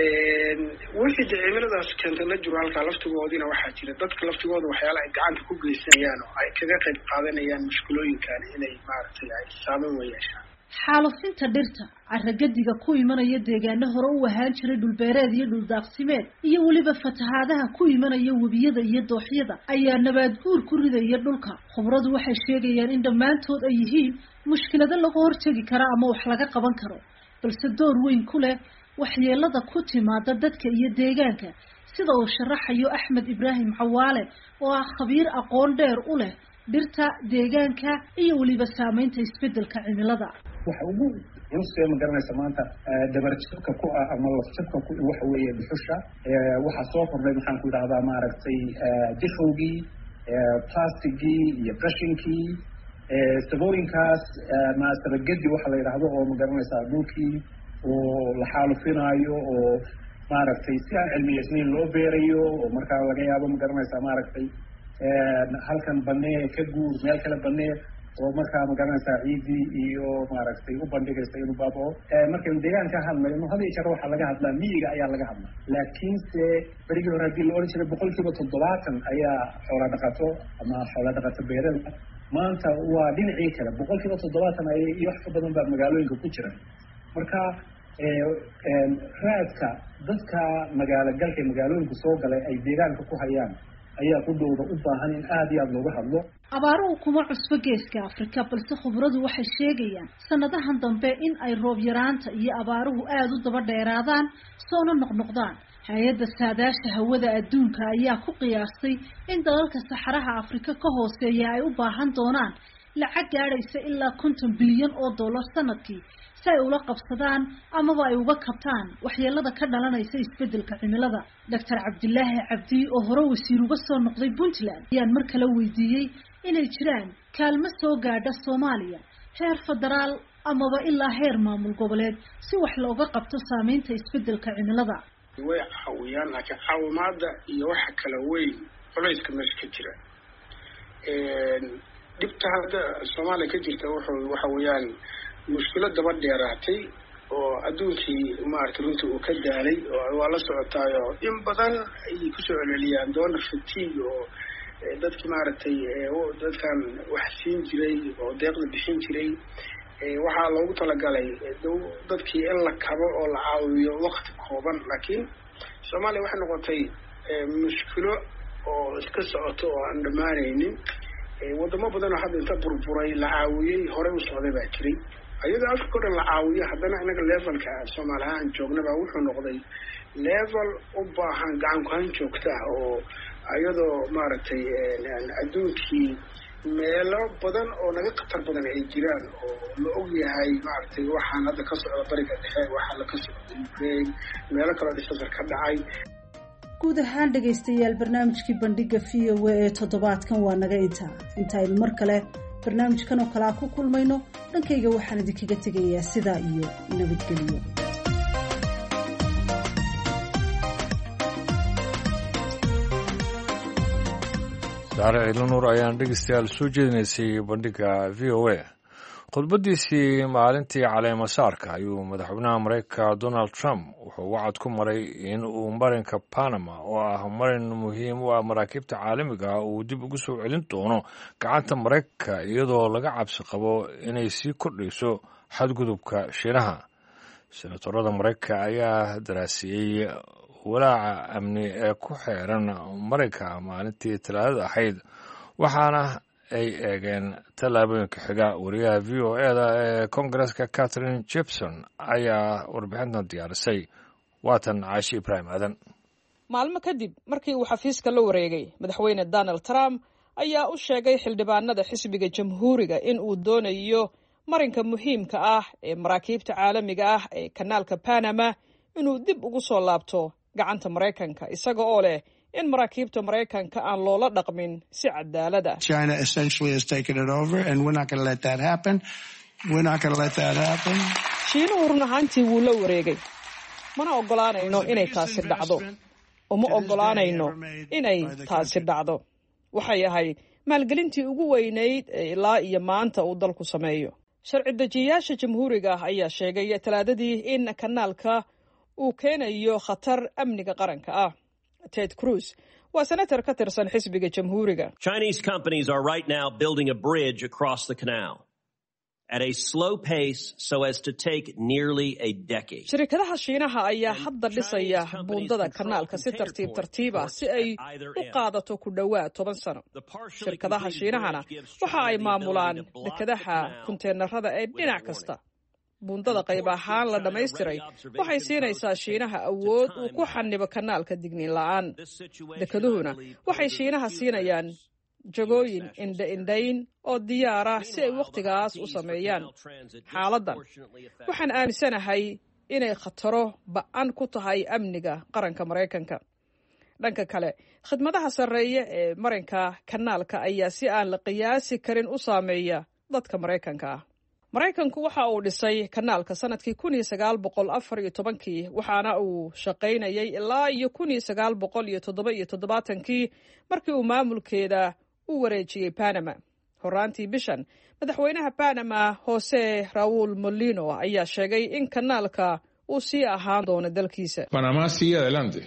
wixii de cimiladaas keentay la jiro halkaa laftigoodina waxaa jira dadka laftigooda waxyaala ay gacanta ku geysanayaan oo ay kaga qayb qaadanayaan mushkilooyinkan inay maaragtay ay saameyn weyeeshaan xaalufinta dhirta carragadiga ku imanaya deegaano hore u ahaan jiray dhulbeereed iyo dhuldaaqsimeed iyo weliba fatahaadaha ku imanaya webiyada iyo dooxyada ayaa nabaad guur ku ridaya dhulka khubradu waxay sheegayaan in dhammaantood ay yihiin mushkilado laga hortegi kara ama wax laga qaban karo balse door weyn ku leh waxyeelada ku timaada dadka iyo deegaanka sida uu sharaxayo Axmed Ibraahim Cawaale oo ah khabiir aqoon dheer u leh dhirta deegaanka iyo weliba saameynta isbedelka cimilada waxa ugu culus ma garanaysa maanta dabarjabka ku ah ama lafjabka ku waxa weeye dhuxusha waxa soo kordhay maxaan ku yiraahdaa maaragtay dixowgii plasticgii iyo brushinkii sabooyinkaas ma sabagadi waxa la yiraahdo oo ma garanaysa dhulkii oo la xaalufinayo oo maaragtay si aan cilmiyeysnayn loo beerayo oo markaa laga yaabo ma garanaysa maaragtay halkan banee ka guur meel kale banee oo markaa ma garanaysaa ciidii iyo maaragtay u bandhigaysa inuu baabao markaynu deegaanka hadlayno had iyo jeer waxaa laga hadlaa miyiga ayaa laga hadlaa laakiinse berigii hore haddii la odhan jiray boqol kiiba toddobaatan ayaa xoola dhaqato ama xoola dhaqato beerada maanta waa dhinacii kale boqol kiiba toddobaatan ay iyo wax ka badan baa magaalooyinka ku jira marka raadka dadka magaalo galka magaalooyinka soo galay ay deegaanka ku hayaan ayaa ku dhowda u baahan in aad iyo aad looga hadlo abaaruhu kuma cusbo geeska Afrika balse khubradu waxay sheegayaan sanadahan dambe in ay roob yaraanta iyo abaaruhu aad u daba dheeraadaan soona noqnoqdaan hay'adda saadaasha hawada adduunka ayaa ku qiyaastay in dalalka saxaraha Afrika ka hooseeya ay u baahan doonaan lacag gaadhaysa ilaa konton bilyan oo dollar sanadkii si ay ula qabsadaan amaba ay uga kabtaan waxyeelada ka dhalanaysa isbedelka cimilada Doctor Cabdilaahi Cabdi oo hore wasiir uga soo noqday Puntland ayaan mar kale weydiiyay inay jiraan kaalmo soo gaadha Soomaaliya heer federaal amaba ilaa heer maamul goboleed si wax looga qabto saameynta isbedelka cimilada way caawiyaan laakiin caawimaada iyo waxa kala weyn culayska meesha ka jira dhibta hadda Soomaaliya ka jirta wuxuu waxa weeyaan mushkilad daba dheeraatay oo adduunkii maaragtay runtii uu ka daalay oo waa la socotaayo in badan ay ku soo celceliyaan doona fatiig oo dadkii maaragtay dadkan wax siin jiray oo deeqda bixin jiray waxaa loogu talagalay dadkii in la kabo oo la caawiyo waqti kooban laakiin Soomaaliya waxay noqotay mushkilo oo iska socoto oo aan dhammaanaynin wadamo badan oo hadda inta burburay la caawiyey hore u socday baa jiray ayadoo Afrika oo dhan la caawiyo haddana inaga levelka Soomaaliya aan joognaba wuxuu noqday level u baahan gacan ku hayn joogta oo ayadoo maaragtay adduunkii meelo badan oo naga khatar badan ay jiraan oo la og yahay maaragtay waxaan hadda ka socda bariga dhexe waxaa la ka socday Ukraine meelo kale oo disasar ka dhacay guud ahaan dhegaystayaal barnaamijkii bandhiga V O A ee toddobaadkan waa naga intaa intaynu mar kale barnaamijkan oo kale ku kulmayno dhankayga waxaan idinkaga tegayaa sidaa iyo nabadgelyo saare ciidanuur ayaan dhegeystayaal soo jeedinaysay bandhiga V O A khudbadiisii maalintii caleemasaarka ayuu madaxweynaha maraykanka Donald Trump wuxuu wacad ku maray in uu marinka Panama oo ah marin muhiim u ah maraakiibta caalamiga ah uu dib ugu soo celin doono gacanta maraykanka iyadoo laga cabsi qabo inay sii kordhayso xadgudubka Shiinaha senatorada maraykanka ayaa daraasiyey walaaca amni ee ku xeeran marinka maalintii talaadada ahayd waxaana ay eegeen tallaabooyinka xiga wariyaha V O A da ee Kongareska Catherine Gibson ayaa warbixintan diyaarisay waatan Caashi Ibraahim Aadan maalmo kadib markii uu xafiiska la wareegay madaxweyne Donald Trump ayaa u sheegay xildhibaanada xisbiga jamhuuriga in uu doonayo marinka muhiimka ah ee maraakiibta caalamiga ah ee kanaalka Panama inuu dib ugu soo laabto gacanta Mareykanka isaga oo leh in maraakiibta Mareykanka aan loola dhaqmin si cadaalad ah. China essentially has taken it over and we're not going to let that happen. We're not going to let that happen. Shiinuhu run ahaantii wuu la wareegay. Mana ogolaanayno inay taasi dhacdo. Uma ogolaanayno inay taasi dhacdo. Waxay ahayd maalgelintii ugu weynayd ee ilaa iyo maanta uu dalku sameeyo. Sharci dejiyayaasha jamhuuriga ah ayaa sheegay talaadadii in kanaalka uu keenayo khatar amniga qaranka ah. Ted Cruz waa senator ka tirsan xisbiga jamhuuriga. Chinese companies are right now building a bridge across the canal at a slow pace so as to take nearly a decade. Shirkadaha Shiinaha ayaa hadda dhisaya buundada kanaalka si tartiib tartiib ah si ay u qaadato ku dhawaad toban sano. Shirkadaha Shiinahana waxa ay maamulaan dekedaha konteenarada ee dhinac kasta. Buundada qayb ahaan la dhammaystiray waxay siinaysaa Shiinaha awood uu ku xanibo kanaalka digniin la'aan. Dekeduhuna waxay Shiinaha siinayaan jagooyin indha-indhayn oo diyaar ah si ay wakhtigaas u sameeyaan. Xaaladdan waxaan aaminsanahay inay khataro ba'an ku tahay amniga qaranka Mareykanka. Dhanka kale, khidmadaha sarreeya ee marinka kanaalka ayaa si aan la qiyaasi karin u saameeya dadka Mareykanka ah. Mareykanku waxa uu dhisay kanaalka sanadkii kun iyo sagaal boqol afar iyo tobankii waxaana uu shaqaynayay ilaa iyo kun iyo sagaal boqol iyo toddoba iyo toddobaatankii markii uu maamulkeeda u wareejiyey Panama. Horaantii bishan, madaxweynaha Panama Jose Raúl Molino ayaa sheegay in kanaalka uu sii ahaan doono dalkiisa. Panama sigue adelante.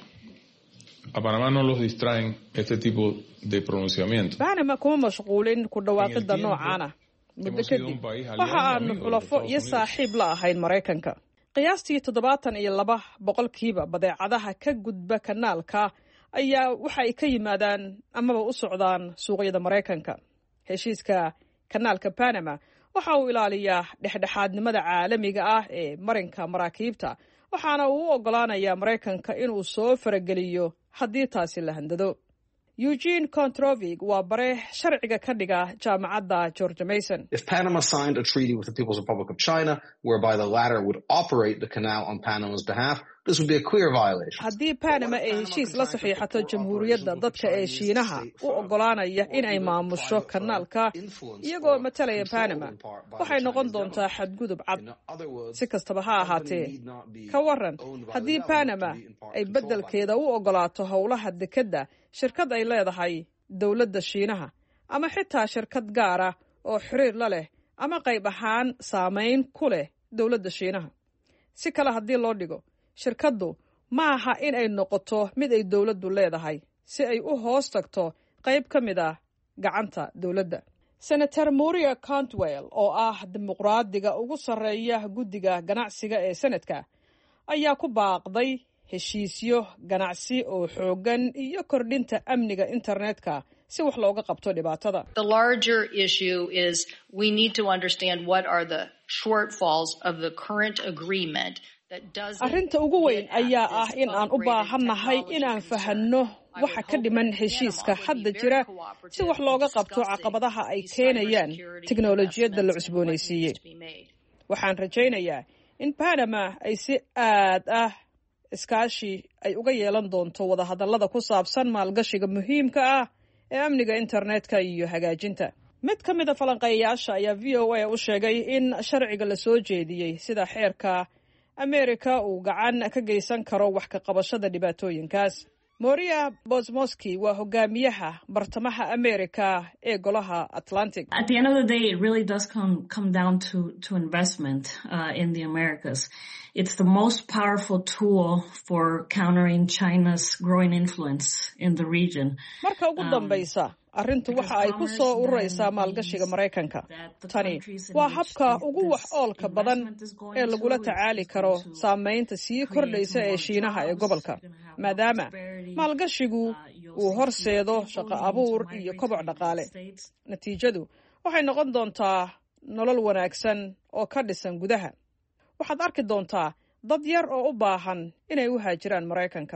A Panama no los distraen este tipo de pronunciamiento. Panama kuma mashquulin ku dhawaaqida noocan ah. Muddo kadib waxa aanu xulafo iyo saaxiib la ahayn Mareykanka. Qiyaastii toddobaatan iyo laba boqolkiiba badeecadaha ka gudba kanaalka ayaa waxa ay ka yimaadaan amaba u socdaan suuqyada Mareykanka. Heshiiska kanaalka Panama waxa uu ilaaliyaa dhexdhexaadnimada caalamiga ah ee marinka maraakiibta waxaana uu u ogolaanayaa Mareykanka inuu soo farageliyo haddii taasi la handado. Eugene Kontrovig waa bare sharciga ka dhiga jaamacadda George Mason. If Panama signed a treaty with the People's Republic of China whereby the latter would operate the canal on Panama's behalf, this would be a clear violation. Haddii Panama ay heshiis la saxiixato jamhuuriyadda dadka ee Shiinaha u ogolaanaya in ay maamusho kanaalka iyagoo matalaya Panama waxay noqon doontaa xadgudub cad. Si kastaba ha ahaatee, ka waran haddii Panama ay beddelkeeda u ogolaato howlaha dekedda shirkad ay leedahay dowladda Shiinaha ama xitaa shirkad gaar ah oo xiriir la leh ama qayb ahaan saameyn ku leh dowladda Shiinaha. Si kale haddii loo dhigo, shirkaddu ma aha in ay noqoto mid ay dowladdu leedahay si ay u hoos tagto qayb ka mid ah gacanta dowladda. Senator Maria Cantwell oo ah dimuqraadiga ugu sarreeya guddiga ganacsiga ee Senadka ayaa ku baaqday heshiisyo ganacsi oo xoogan iyo kordhinta amniga internetka si wax looga qabto dhibaatada. The larger issue is we need to understand what are the shortfalls of the current agreement that doesn't. Arrinta ugu weyn ayaa ah in aan u baahannahay inaan fahanno waxa ka dhiman heshiiska hadda jira si wax looga qabto caqabadaha ay keenayaan tiknoolajiyadda la cusboonaysiiyey. Waxaan rajaynayaa in Panama ay si aad ah iskaashi ay uga yeelan doonto wada hadallada ku saabsan maalgashiga muhiimka ah ee amniga internetka iyo hagaajinta. Mid ka mid ah falanqeeyayaasha ayaa V O A u sheegay in sharciga la soo jeediyey sida xeerka Amerika uu gacan ka geysan karo wax ka qabashada dhibaatooyinkaas. Maria Bosmosky waa hogaamiyaha bartamaha Amerika ee golaha Atlantic. At the end of the day, it really does come come down to to investment uh, in the Americas. It's the most powerful tool for countering China's growing influence in the region. Marka ugu dambaysa, arrintu waxa ay ku soo ururaysaa maalgashiga Mareykanka. Tani waa habka ugu wax oolka badan ee lagula tacaali karo saameynta sii kordhaysa ee Shiinaha ee gobolka, maadaama maalgashigu uu horseedo shaqo abuur iyo koboc dhaqaale. Natiijadu waxay noqon doontaa nolol wanaagsan oo ka dhisan gudaha. Waxaad arki doontaa dad yar oo u baahan inay u haajiraan Mareykanka.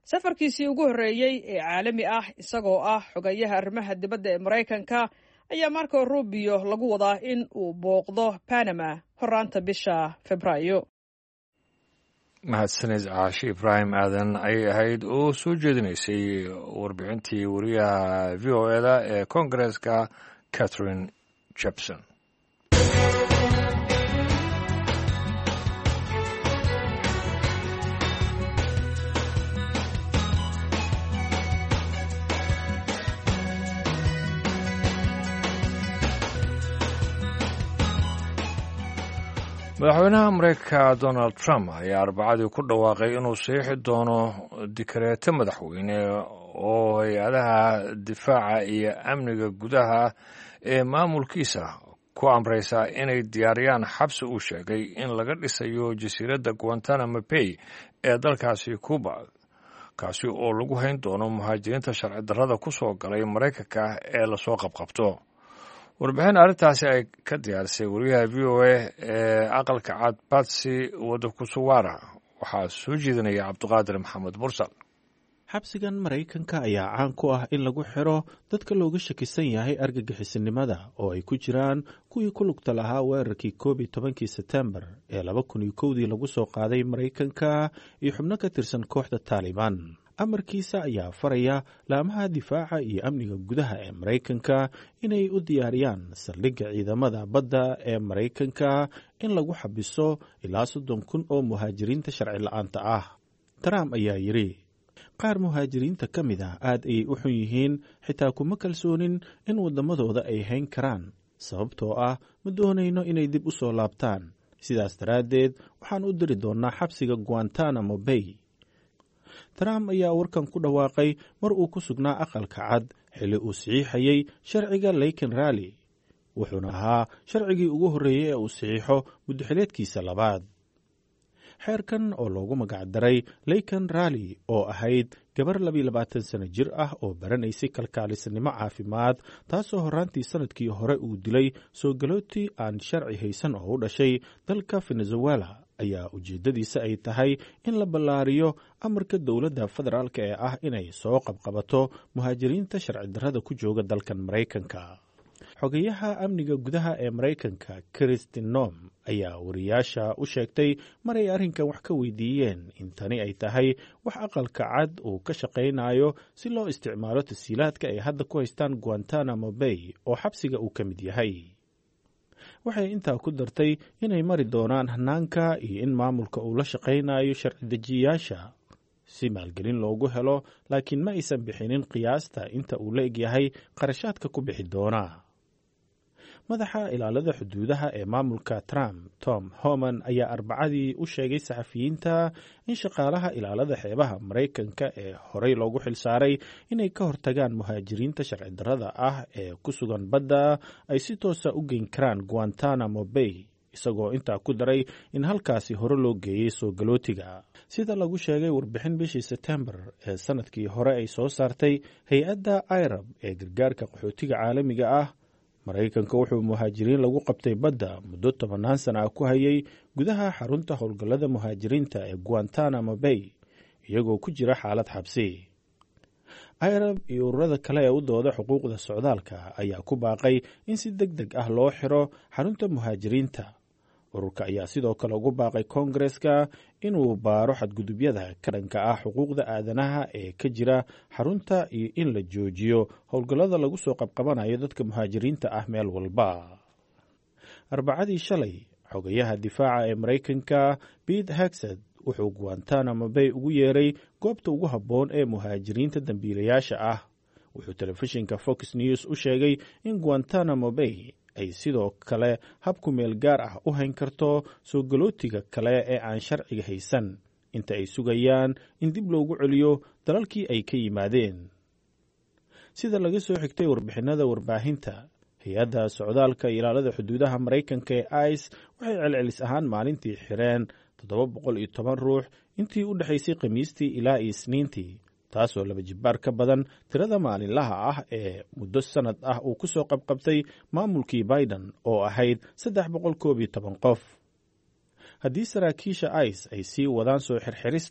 safarkiisii ugu horreeyey ee caalami ah isagoo ah xogayaha arrimaha dibadda ee maraykanka ayaa marco rubio lagu wadaa in uu booqdo Panama horaanta bisha Febraayo. mahadsanid caashi ibraahim aadan ayay ahayd oo soo jeedinaysay warbixintii wariyaha v o e da ee koongareeska Catherine Jepson. madaxweynaha mareykanka donald trump ayaa arbacadii ku dhawaaqay inuu saxiixi doono dikareeto madaxweyne oo hay-adaha difaaca iyo amniga gudaha ee maamulkiisa ku amraysa inay diyaariyaan xabsi uu sheegay in laga dhisayo jasiiradda guantanamo bay ee dalkaasi cuba kaasi oo lagu hayn doono muhaajiriinta sharci darrada ku soo galay maraykanka ee lasoo qabqabto. warbixin arrintaasi ay ka diyaarisay wariyaha v o a ee aqalka cad Patsy Wadakusuwara waxaa soo jeedinaya cabdiqaadir maxamed mursal. xabsigan maraykanka ayaa caan ku ah in lagu xiro dadka looga shakisan yahay argagixisinimada oo ay ku jiraan kuwii ku lugta lahaa weerarkii koob iyo tobankii Sebtembar ee laba kun iyo kowdii lagu soo qaaday maraykanka iyo xubno ka tirsan kooxda Taliban. amarkiisa ayaa faraya laamaha difaaca iyo amniga gudaha ee maraykanka inay u diyaariyaan saldhigga ciidamada badda ee maraykanka in lagu xabiso ilaa soddon kun oo muhaajiriinta sharci la'aanta ah. Trump ayaa yidhi qaar muhaajiriinta ka mid ah aad ayay u xun yihiin, xitaa kuma kalsoonin in waddamadooda ay hayn karaan, sababtoo ah ma doonayno inay dib u soo laabtaan. sidaas daraaddeed waxaan u diri doonnaa xabsiga Guantanamo Bay. Trump ayaa warkan ku dhawaaqay mar uu ku sugnaa aqalka cad xilli uu saxiixayay sharciga Lincoln Rally, wuxuuna ahaa sharcigii ugu horreeyey ee uu saxiixo muddaxileedkiisa labaad. xeerkan oo loogu magac daray Lincoln Rally oo ahayd gabar labiyo labaatan sano jir ah oo baranaysay kalkaalisanimo caafimaad, taasoo horraantii sanadkii hore uu dilay soo galooti aan sharci haysan oo u dhashay dalka Venezuela, ayaa ujeeddadiisa ay tahay in la ballaariyo amarka dowladda federaalka ee ah inay soo qabqabato muhaajiriinta sharci darrada ku jooga dalkan maraykanka. xogayaha amniga gudaha ee maraykanka Kirsten Noem ayaa wariyaasha u sheegtay maray arrinkan wax ka weydiiyeen in tani ay tahay wax aqalka cad uu ka shaqaynayo si loo isticmaalo tasiilaadka ay hadda ku haystaan Guantanamo Bay oo xabsiga uu ka mid yahay. waxay intaa ku dartay inay mari doonaan hanaanka iyo in maamulka uu la shaqaynayo sharci dejiyayaasha si maalgelin loogu helo, laakiin ma aysan bixinin qiyaasta inta uu la egyahay qarashaadka ku bixi doona. madaxa ilaalada xuduudaha ee maamulka Trump, Tom Homan, ayaa arbacadii u sheegay saxafiyiinta in shaqaalaha ilaalada xeebaha maraykanka ee horey loogu xilsaaray inay ka hortagaan muhaajiriinta sharci darrada ah ee ku sugan badda ay si toosa u geyn karaan Guantanamo Bay, isagoo intaa ku daray in halkaasi hore loo geeyey soo galootiga. sida lagu sheegay warbixin bishii Sebtembar ee sanadkii hore ay soo saartay hay-adda I R A B ee gargaarka qaxootiga caalamiga ah, maraykanka wuxuu muhaajiriin lagu qabtay badda muddo tobannaan sana ah ku hayay gudaha xarunta howlgallada muhaajiriinta ee Guantanamo Bay, iyagoo ku jira xaalad xabsi. I R A B iyo ururada kale ee u dooda xuquuqda socdaalka ayaa ku baaqay in si deg deg ah loo xiro xarunta muhaajiriinta. ururka ayaa sidoo kale ugu baaqay Koongareeska inuu baaro xadgudubyada ka dhanka ah xuquuqda aadanaha ee ka jira xarunta iyo in la joojiyo howlgallada lagu soo qabqabanayo dadka muhaajiriinta ah meel walba. arbacadii shalay, xogayaha difaaca ee maraykanka Pete Hegseth wuxuu Guantanamo Bay ugu yeeray goobta ugu habboon ee muhaajiriinta dambiilayaasha ah. wuxuu telefishinka Fox News u sheegay in Guantanamo Bay ay sidoo kale hab ku meel gaar ah u hayn karto soo galootiga kale ee aan sharciga haysan inta ay sugayaan in dib loogu celiyo dalalkii ay ka yimaadeen. sida laga soo xigtay warbixinada warbaahinta, hay-adda socdaalka ilaalada xuduudaha maraykanka ee ICE waxay celcelis ahaan maalintii xireen toddoba boqol iyo toban ruux intii u dhexaysay Khamiistii ilaa Isniintii, taasoo laba jibbaar ka badan tirada maalinlaha ah ee muddo sanad ah uu ku soo qabqabtay maamulkii Biden oo ahayd saddex boqol koob iyo toban qof. haddii saraakiisha ICE ay sii wadaan soo xirxirista,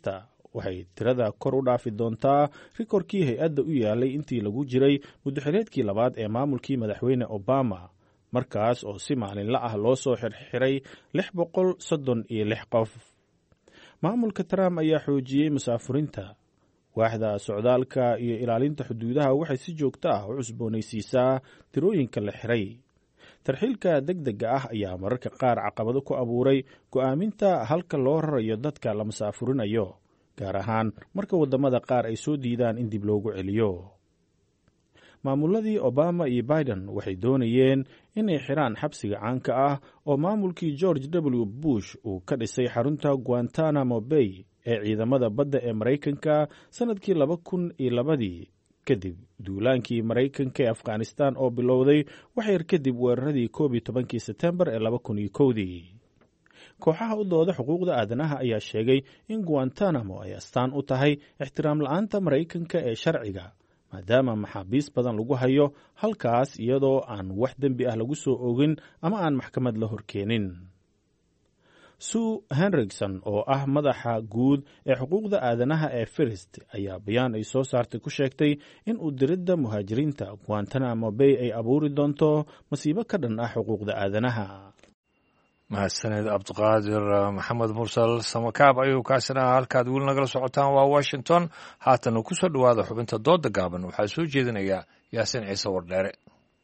waxay tirada kor u dhaafi doontaa rikorkii hay-adda u yaalay intii lagu jiray muddaxileedkii labaad ee maamulkii madaxweyne obama markaas oo si maalinla ah loo soo xirxiray lix boqol soddon iyo lix qof. maamulka trump ayaa xoojiyey musaafurinta. waaxda socdaalka iyo ilaalinta xuduudaha waxay si joogto ah u cusboonaysiisaa tirooyinka la xiray. tarxiilka degdega ah ayaa mararka qaar caqabado ku abuuray go'aaminta halka loo rarayo dadka la musaafurinayo, gaar ahaan marka waddamada qaar ay soo diidaan in dib loogu celiyo. maamuladii obama iyo biden waxay doonayeen inay xiraan xabsiga caanka ah oo maamulkii george w bush uu ka dhisay xarunta guantanamo bay ee ciidamada badda ee maraykanka sannadkii laba kun iyo labadii kadib duulaankii maraykanka ee afghanistan oo bilowday wax yar kadib weeraradii koob iyo tobankii sebtembar ee laba kun iyo kowdii. kooxaha u dooda xuquuqda aadanaha ayaa sheegay in guantanamo ay astaan u tahay ixtiraam la'aanta maraykanka ee sharciga, maadaama maxaabiis badan lagu hayo halkaas iyadoo aan wax dembi ah lagu soo oogin ama aan maxkamad la horkeenin. sue henrikson oo ah madaxa guud ee xuquuqda aadanaha ee firist ayaa bayaan ay soo saartay ku sheegtay in uu diridda muhaajiriinta guantanamo bay ay abuuri doonto masiibo ka dhan ah xuquuqda aadanaha. mahadsaned cabdiqaadir maxamed mursal samakaab ayuu kaasina halkaad weli nagala socotaan waa washington. haatan ku soo dhowaada xubinta dooda gaaban waxaa soo jeedinaya yaasiin ciise wardheere.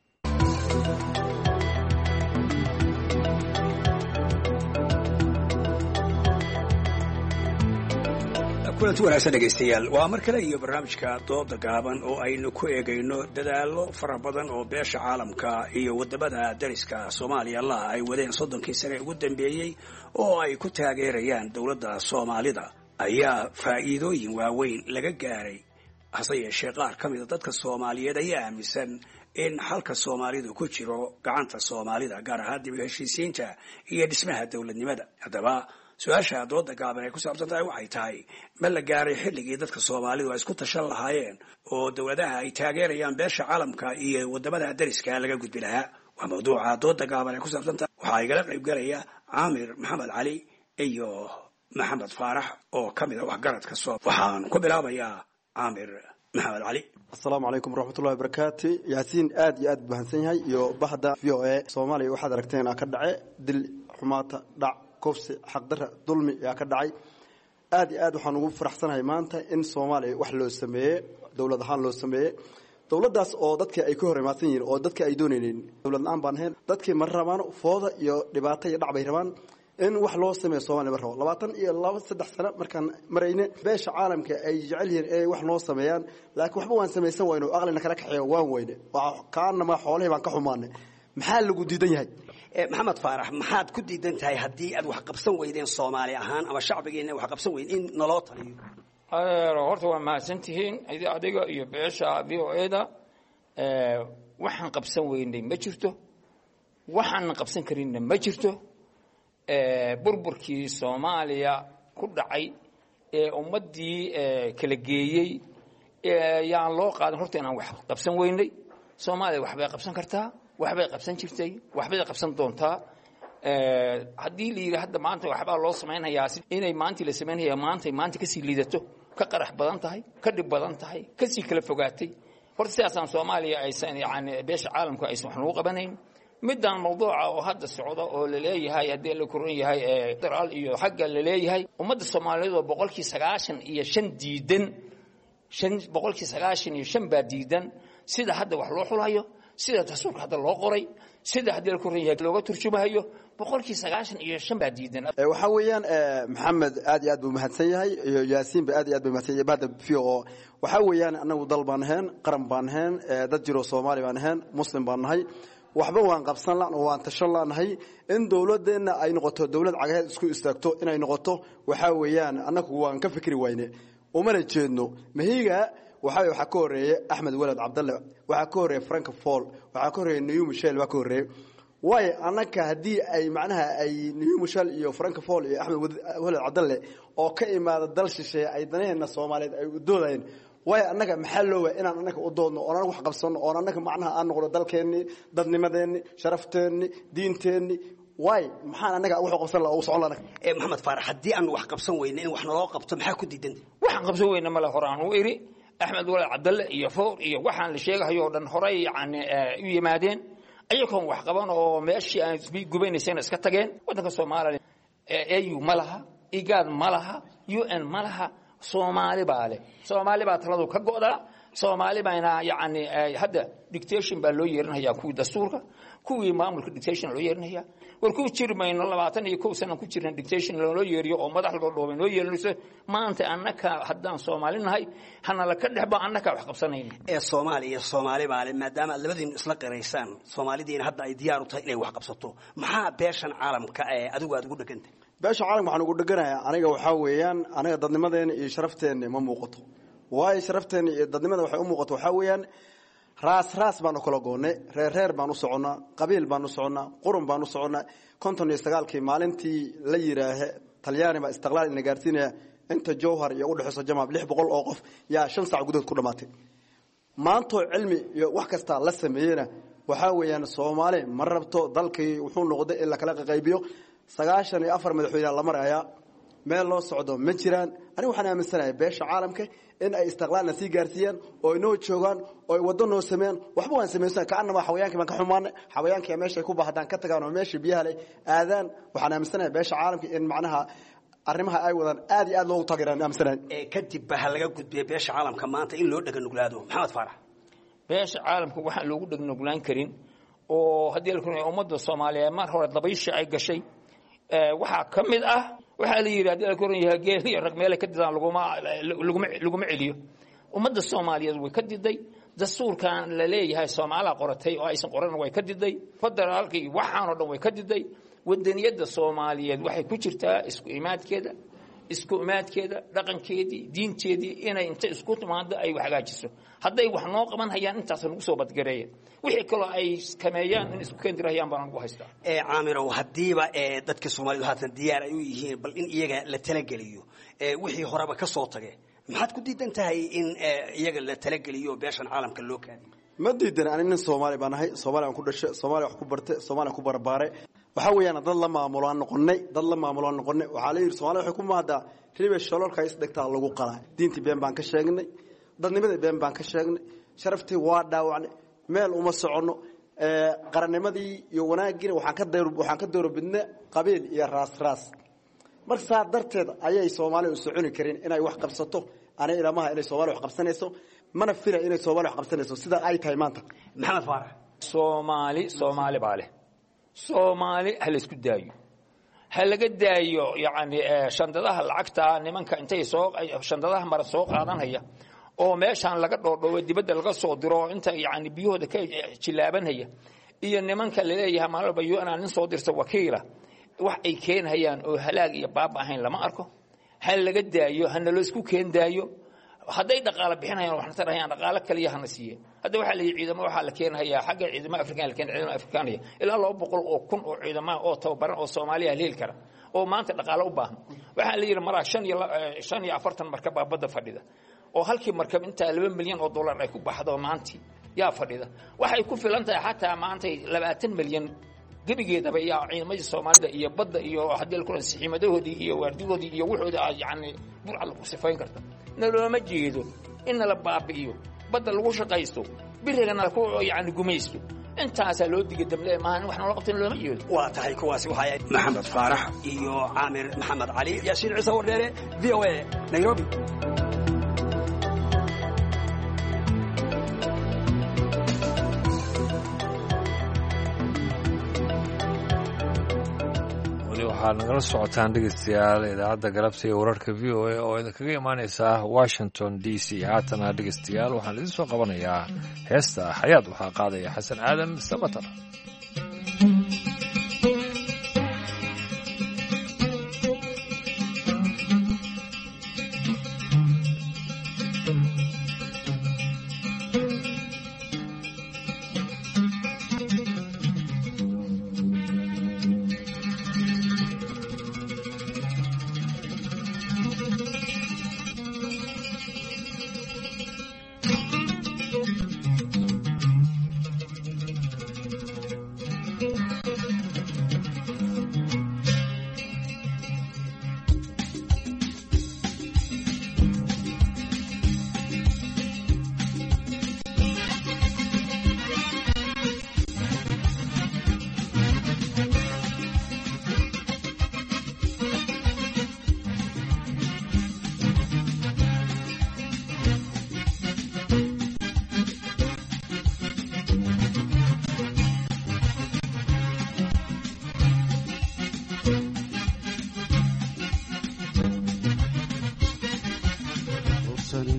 kulanti wanaagsan dhegaystayaal, waa mar kale iyo barnaamijka dooda gaaban oo aynu ku eegayno dadaallo fara badan oo beesha caalamka iyo wadamada dariska soomaaliya laha ay wadeen soddonkii sane ugu dambeeyey oo ay ku taageerayaan dowladda soomaalida ayaa faa'iidooyin waaweyn laga gaaray. hase yeeshee qaar ka mida dadka soomaaliyeed ayaa aaminsan in xalka soomaalidu ku jiro gacanta soomaalida, gaar ahaan dib u heshiisiinta iyo dhismaha dowladnimada. haddaba su-aasha dooda gaaban ay ku saabsan tahay waxay tahay ma la gaaray xilligii dadka soomaalidu ay isku tashan lahaayeen oo dowladaha ay taageerayaan beesha caalamka iyo wadamada dariska laga gudbi lahaa? waa mawduuca dooda gaaban ay ku saabsan tahay. waxaa igala qayb galaya caamir maxamed cali iyo maxamed faarax oo ka mid a waxgaradka soo. waxaan ku bilaabayaa caamir maxamed cali. asalaamu calaykum waraxmatullahi wabarakaatu. yaasiin aad iyo aad bahansan yahay iyo bahda v o a soomaaliya waxaad aragteen ka dhace dil, xumaata, dhac, kufsi, xaqdarra, dulmi yaa ka dhacay. aad iyo aad waxaan ugu faraxsanahay maanta in soomaaliya wax loo sameeyey, dowlad ahaan loo sameeyey. dowladdaas oo dadka ay ka hor imaadsan yihiin oo dadka ay doonayeen dowlad la-aan baan ahayn. dadkii ma rabaan fooda iyo dhibaato iyo dhac bay rabaan in wax loo sameeyo soomaaliya ma rabo. labaatan iyo laba saddex sano markaan marayne beesha caalamka ay jecel yihiin inay wax noo sameeyaan, laakiin waxba waan samaysan wayno, aqlina kala kaxeeyo waan weyne, kaanama xoolihii baan ka xumaanay. maxaa lagu diidan yahay? maxamed faarax, maxaad ku diidan tahay haddii aad wax qabsan weydeen soomaali ahaan ama shacbigeena wax qabsan weyn in naloo taliyo? adeero horta waa mahadsan tihiin adiga iyo beesha v o eda. waxaan qabsan weynay ma jirto, waxaanan qabsan karinna ma jirto. burburkii soomaaliya ku dhacay ee ummaddii kala geeyey yaan loo qaadan horta inaan wax qabsan weynay. soomaaliya waxbay qabsan kartaa, waxbay qabsan jirtay, waxbay qabsan doontaa. haddii la yidhi hadda maanta waxbaa loo samaynayaa inay maantii la samaynaya maantay maanta kasii liidato, ka qarax badan tahay, ka dhib badan tahay, kasii kala fogaatay. horta sidaasaan soomaaliya aysan yani beesha caalamka aysan wax nagu qabanayn. midaan mawduuca oo hadda socda oo laleeyahay haddii la koran yahay federaal iyo xagga laleeyahay ummadda soomaaliyeed oo boqolkii sagaashan iyo shan diidan, shan boqolkii sagaashan iyo shan baa diidan sida hadda wax loo xulayo, sida dastuurka hadda loo qoray, sida haddii la koran yahay looga turjumayo. boqolkii sagaashan iyo shan baa diidan. waxaa weeyaan maxamed aad iyo aad buu mahadsan yahay iyo yaasiin ba aad iyo aad buu mahadsan yahay bahda v o. waxaa weeyaan anagu dal baan ahayn, qaran baan ahayn, dad jiro soomaali baan ahayn, muslim baan nahay. waxba waan qabsan la waan tashan laanahay in dawladdeena ay noqoto dawlad cagaheed isku istaagto inay noqoto. waxaa weeyaan anagu waan ka fikri wayne umana jeedno mahiga. waxa waxa ka horeeyay Axmed Walad Cabdalle, waxa ka horeeyay Frank Fall, waxa ka horeeyay New Michel, waxa ka horeeyay way anaka hadii ay macnaha ay New Michel iyo Frank Fall iyo Axmed Walad Cabdalle oo ka imaada dal shisheeye ay daneena Soomaaliyeed ay u doodayeen. way anaga maxaa loo waa inaan anaga u doodno oo anaga wax qabsano oo anaga macnaha aan noqdo dalkeenni, dadnimadeenni, sharafteeni, diinteeni. way maxaan anaga wax qabsan la oo socon lana? ee maxamed faarax, haddii aan wax qabsan weyno in wax naloo qabto maxaa ku diidan? waxaan qabsan weyna male horaan u iri axmed walaal cabdalle iyo foor iyo waxaan la sheegahayo oo dhan horay yacni u yimaadeen ayagoon wax qaban oo meeshii aan gubaynaysayna iska tageen waddanka soomaaliya au ma laha igaad ma laha u n ma laha soomaali baa leh soomaali baa taladu ka go'daa soomaali baana yacni hadda dictation baa loo yeerinayaa kuwii dastuurka kuwii maamulka dictation loo yeerinaya war ku jirmayno labaatan iyo kow sano ku jirna dictation loo yeeriyo oo madax loo dhoobay loo yeerinayso maanta annaka haddaan Soomaali nahay hana la ka dhexba annaka wax qabsanayna ee Soomaaliya Soomaali baa maadaama labadiin isla qiraysan Soomaalidiina hadda ay diyaar u tahay inay wax qabsato maxaa beeshan caalamka ee adigu aad ugu dhagantay beesha caalamka waxaan ugu dhaganayaa aniga waxa weeyaan aniga dadnimadeena iyo sharafteena ma muuqato waay sharafteena iyo dadnimada waxay u muuqato waxa weeyaan raas raas baan kala goonay reer reer baan u soconaa qabiil baan u soconaa qurun baan u soconaa konton iyo sagaal kii maalintii la yiraahay Talyaani ba istiqlaal in gaarsiinaya inta jawhar iyo u dhaxayso jamaab lix boqol oo qof yaa shan saac gudahood ku dhamaatay maanto cilmi iyo wax kasta la sameeyana waxa weeyaan Soomaali ma rabto dalkii wuxuu noqday in la kala qaybiyo sagaashan iyo afar madaxweyne la maraya meel loo socdo ma jiraan aniga waxaan aaminsanahay beesha caalamka in ay istiqlaalna si gaarsiiyaan oo inoo joogan oo wado noo sameeyaan waxba waan sameeysan ka annaba xawayaanka baan ka xumaanay xawayaanka meesha ay ku baahdaan ka tagaan oo meesha biyaha leh aadaan waxaan aaminsanahay beesha caalamka in macnaha arrimaha ay wadaan aad iyo aad loogu taageeraan aaminsanahay ee kadib baa laga gudbiyay beesha caalamka maanta in loo dhagan nuglaado maxamed faarax beesha caalamka waxa loogu dhagan nuglaan karin oo hadii la kulmay ummadda Soomaaliyeed mar hore dabaysha ay gashay ee waxa kamid ah waxa la yiraahdo hadii la koran yahay geel iyo rag meel ka didaan laguma laguma laguma celiyo ummadda Soomaaliyeed way ka diday dastuurkan la leeyahay Soomaaliya qoratay oo aysan qoran way ka diday federaalkii waxaan oo dhan way ka diday wadaniyada Soomaaliyeed waxay ku jirtaa isku imaadkeeda isku imaadkeeda dhaqankeedii diinteedii inay inta isku timaado ay wax hagaajiso haday wax noo qaban hayaan intaas lagu soo badgareeyay wixii kale ay kameeyaan in isku keendirayaan baan ugu haystaa ee caamiro hadiiba ee dadka Soomaalidu haatan diyaar ay u yihiin bal in iyaga la tala galiyo ee wixii horeba ka soo tagay maxaad ku diidan tahay in iyaga la tala galiyo beeshan caalamka loo kaadiyo ma diidan aniga Soomaali baan ahay Soomaali aan ku dhashay Soomaali wax ku bartay Soomaali ku barbaaray waxa weeyaan dad la maamulo noqonay dad la maamulo noqonay waxa la yiri Soomaali waxay ku maada ribe shalolka is dhigtaa lagu qalaa diintii been baan ka sheegnay dadnimada been baan ka sheegnay sharaftii waa dhaawacnay meel uma socono ee qarannimadii iyo wanaagina waxaan ka dayr waxaan ka dayr bidna qabiil iyo raas raas marka darteed ayay Soomaali u soconi kareen inay wax qabsato ana ilamaha inay Soomaali wax qabsanayso mana fira inay Soomaali wax qabsanayso sida ay tahay maanta maxamed faarax Soomaali Soomaali baale Soomaali hal isku daayo hal laga daayo yaani shandadaha lacagta nimanka intay soo shandadaha mar soo qaadanaya oo meeshan laga dhoodhowe dibadda laga soo diro inta yaani biyahooda ka jilaabanaya iyo nimanka leeyahay maalba iyo inaan nin soo dirto wakiila wax ay keenayaan oo halaag iyo baab ahayn lama arko hal laga daayo hana loo isku keen daayo haday dhaqaale bixinayaan waxna tarayaan dhaqaale kaliya hana siiyeen hadda waxa la ciidamo waxa la keenayaa xagga ciidamada Afrikaan la keen ciidamada Afrikaaniya ilaa laba boqol oo kun oo ciidamada oo tababaran oo Soomaaliya leel kara oo maanta dhaqaale u baahan waxa la yiri maraa shan iyo afartan markab badda fadhida oo halkii markab inta laba milyan oo dollar ay ku baxdo maantii yaa fadhida waxay ku filan tahay xataa maanta labaatan milyan gabigeedaba yaa ciidamada Soomaalida iyo badda iyo hadii la kulan sixiimadahoodii iyo waardigoodii iyo wuxuuda yaani burcad ku sifayn karta nalooma jeedo in la baabi'iyo badda lagu shaqaysto birigana ku yaani gumaysto intaas loo digay damle maahan wax noo qabteen looma jeedo waa tahay kuwaasi waxa ay maxamed faarax iyo caamir maxamed cali yaasiin ciise wardheere V O A Nairobi waxaad nagala socotaan dhegeystayaal idaacadda galabta iyo wararka V O A oo idinkaga imaaneysa Washington D C haatana dhegeystayaal waxaan idin soo qabanayaa heesta xayaad waxaa qaadaya xasan aadan samatar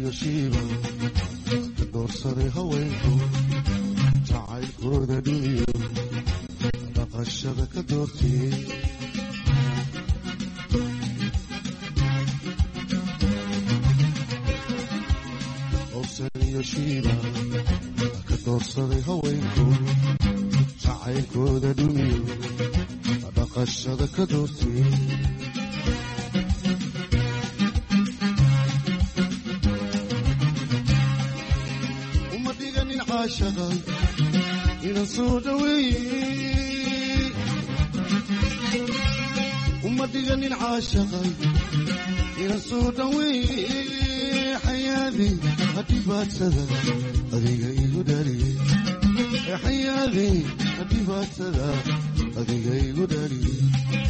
iyo shiiba ka doorsaday haweenku jacaylkooda dhuniyo dhaqashada ka doortiyey doorsan iyo shiiba ka doorsaday haweenku jacaylkooda dhuniyo dhaqashada ka doortiyey inan soo dhaweeyey uma dhiganin caashaqay inan soo dhaweeyey xayaadey hadhibaadsada adiga igu dhaliyey xayaadey hadhibaadsada adiga igu dhaliyey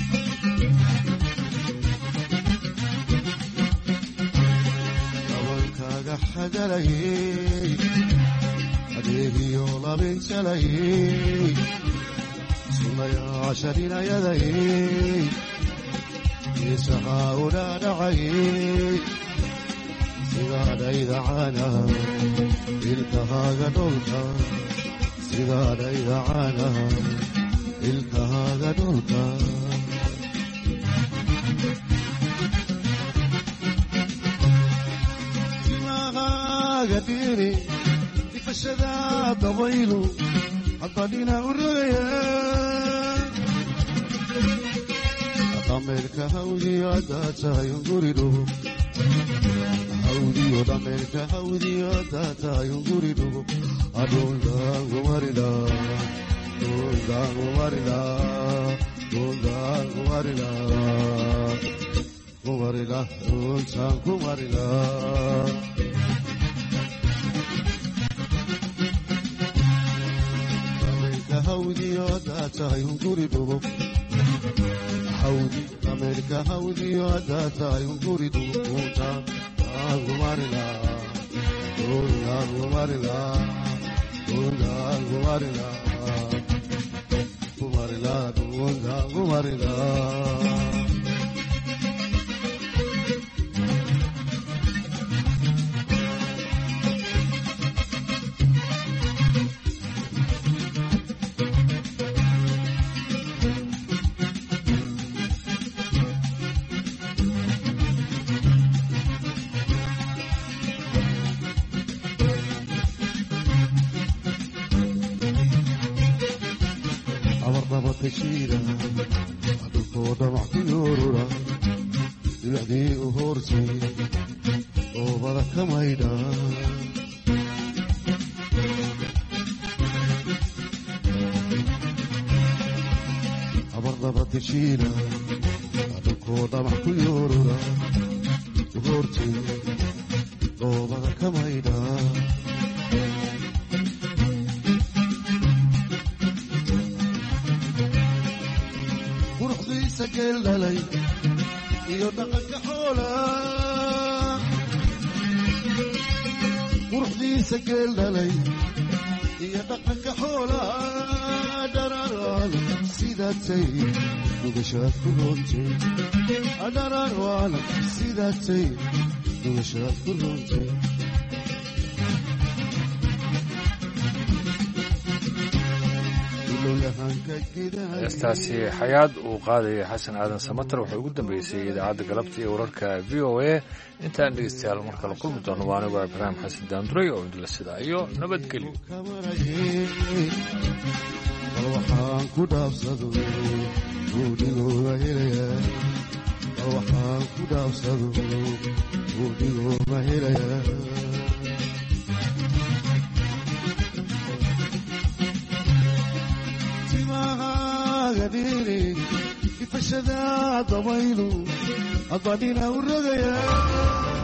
dabankaaga xagalayey adeegiyo labinjalayey sunayaasha dhinayadayey isahaa udhaadhacayey sidaadhayda caanaha ilkahaaga dholka sidaadhayda caanaha ilkahaaga dholka dimahaaga dhiri ifashada dabaylu haddadhina u rogaya dhameerka hawdiyo haddaad tahay unguridhugo hawdiyo dhameerka hawdiyo haddaad tahay unguridhugo adhuldaangumarila dhuldaangumarila dhuldaangumarila kumarila dhultaan kumarila hawdiyo haddaad tahay unguridhugo hawdi dhameerka hawdiyo haddaad tahay unguridhugo dhultaan kumarila dhultaan kumarila dhultaan kumarila kumarila dhultaan kumarila adulkoo dhamac ku yoorura dibacdii u hoortay oobada ka maydha abardaba teshiina adulkoo dhamac ku yoorura u hoortay oobada ka maydha geeldhalay iyo dhaqanka xoola quruxdiisa geeldhalay iyo dhaqanka xoola dhararaan sidaatay dugashaad ku roontay dhararaan sidaatay dugashaad ku roontay heestaasi xayaad uu qaadaya xasan aadan samatar waxay ugu dambeysay idaacadda galabta iyo wararka v o a intaan dhegeystayaal mar kale kulmi doono waa anigu ibraahim xasan daanduray oo idinla sidaa iyo nabadgelyo bal waxaan ku dhaafsado guudhigooga helaya bal waxaan ku dhaafsado guudhigooga helaya ifashada dabaylu haddadhina u rogaya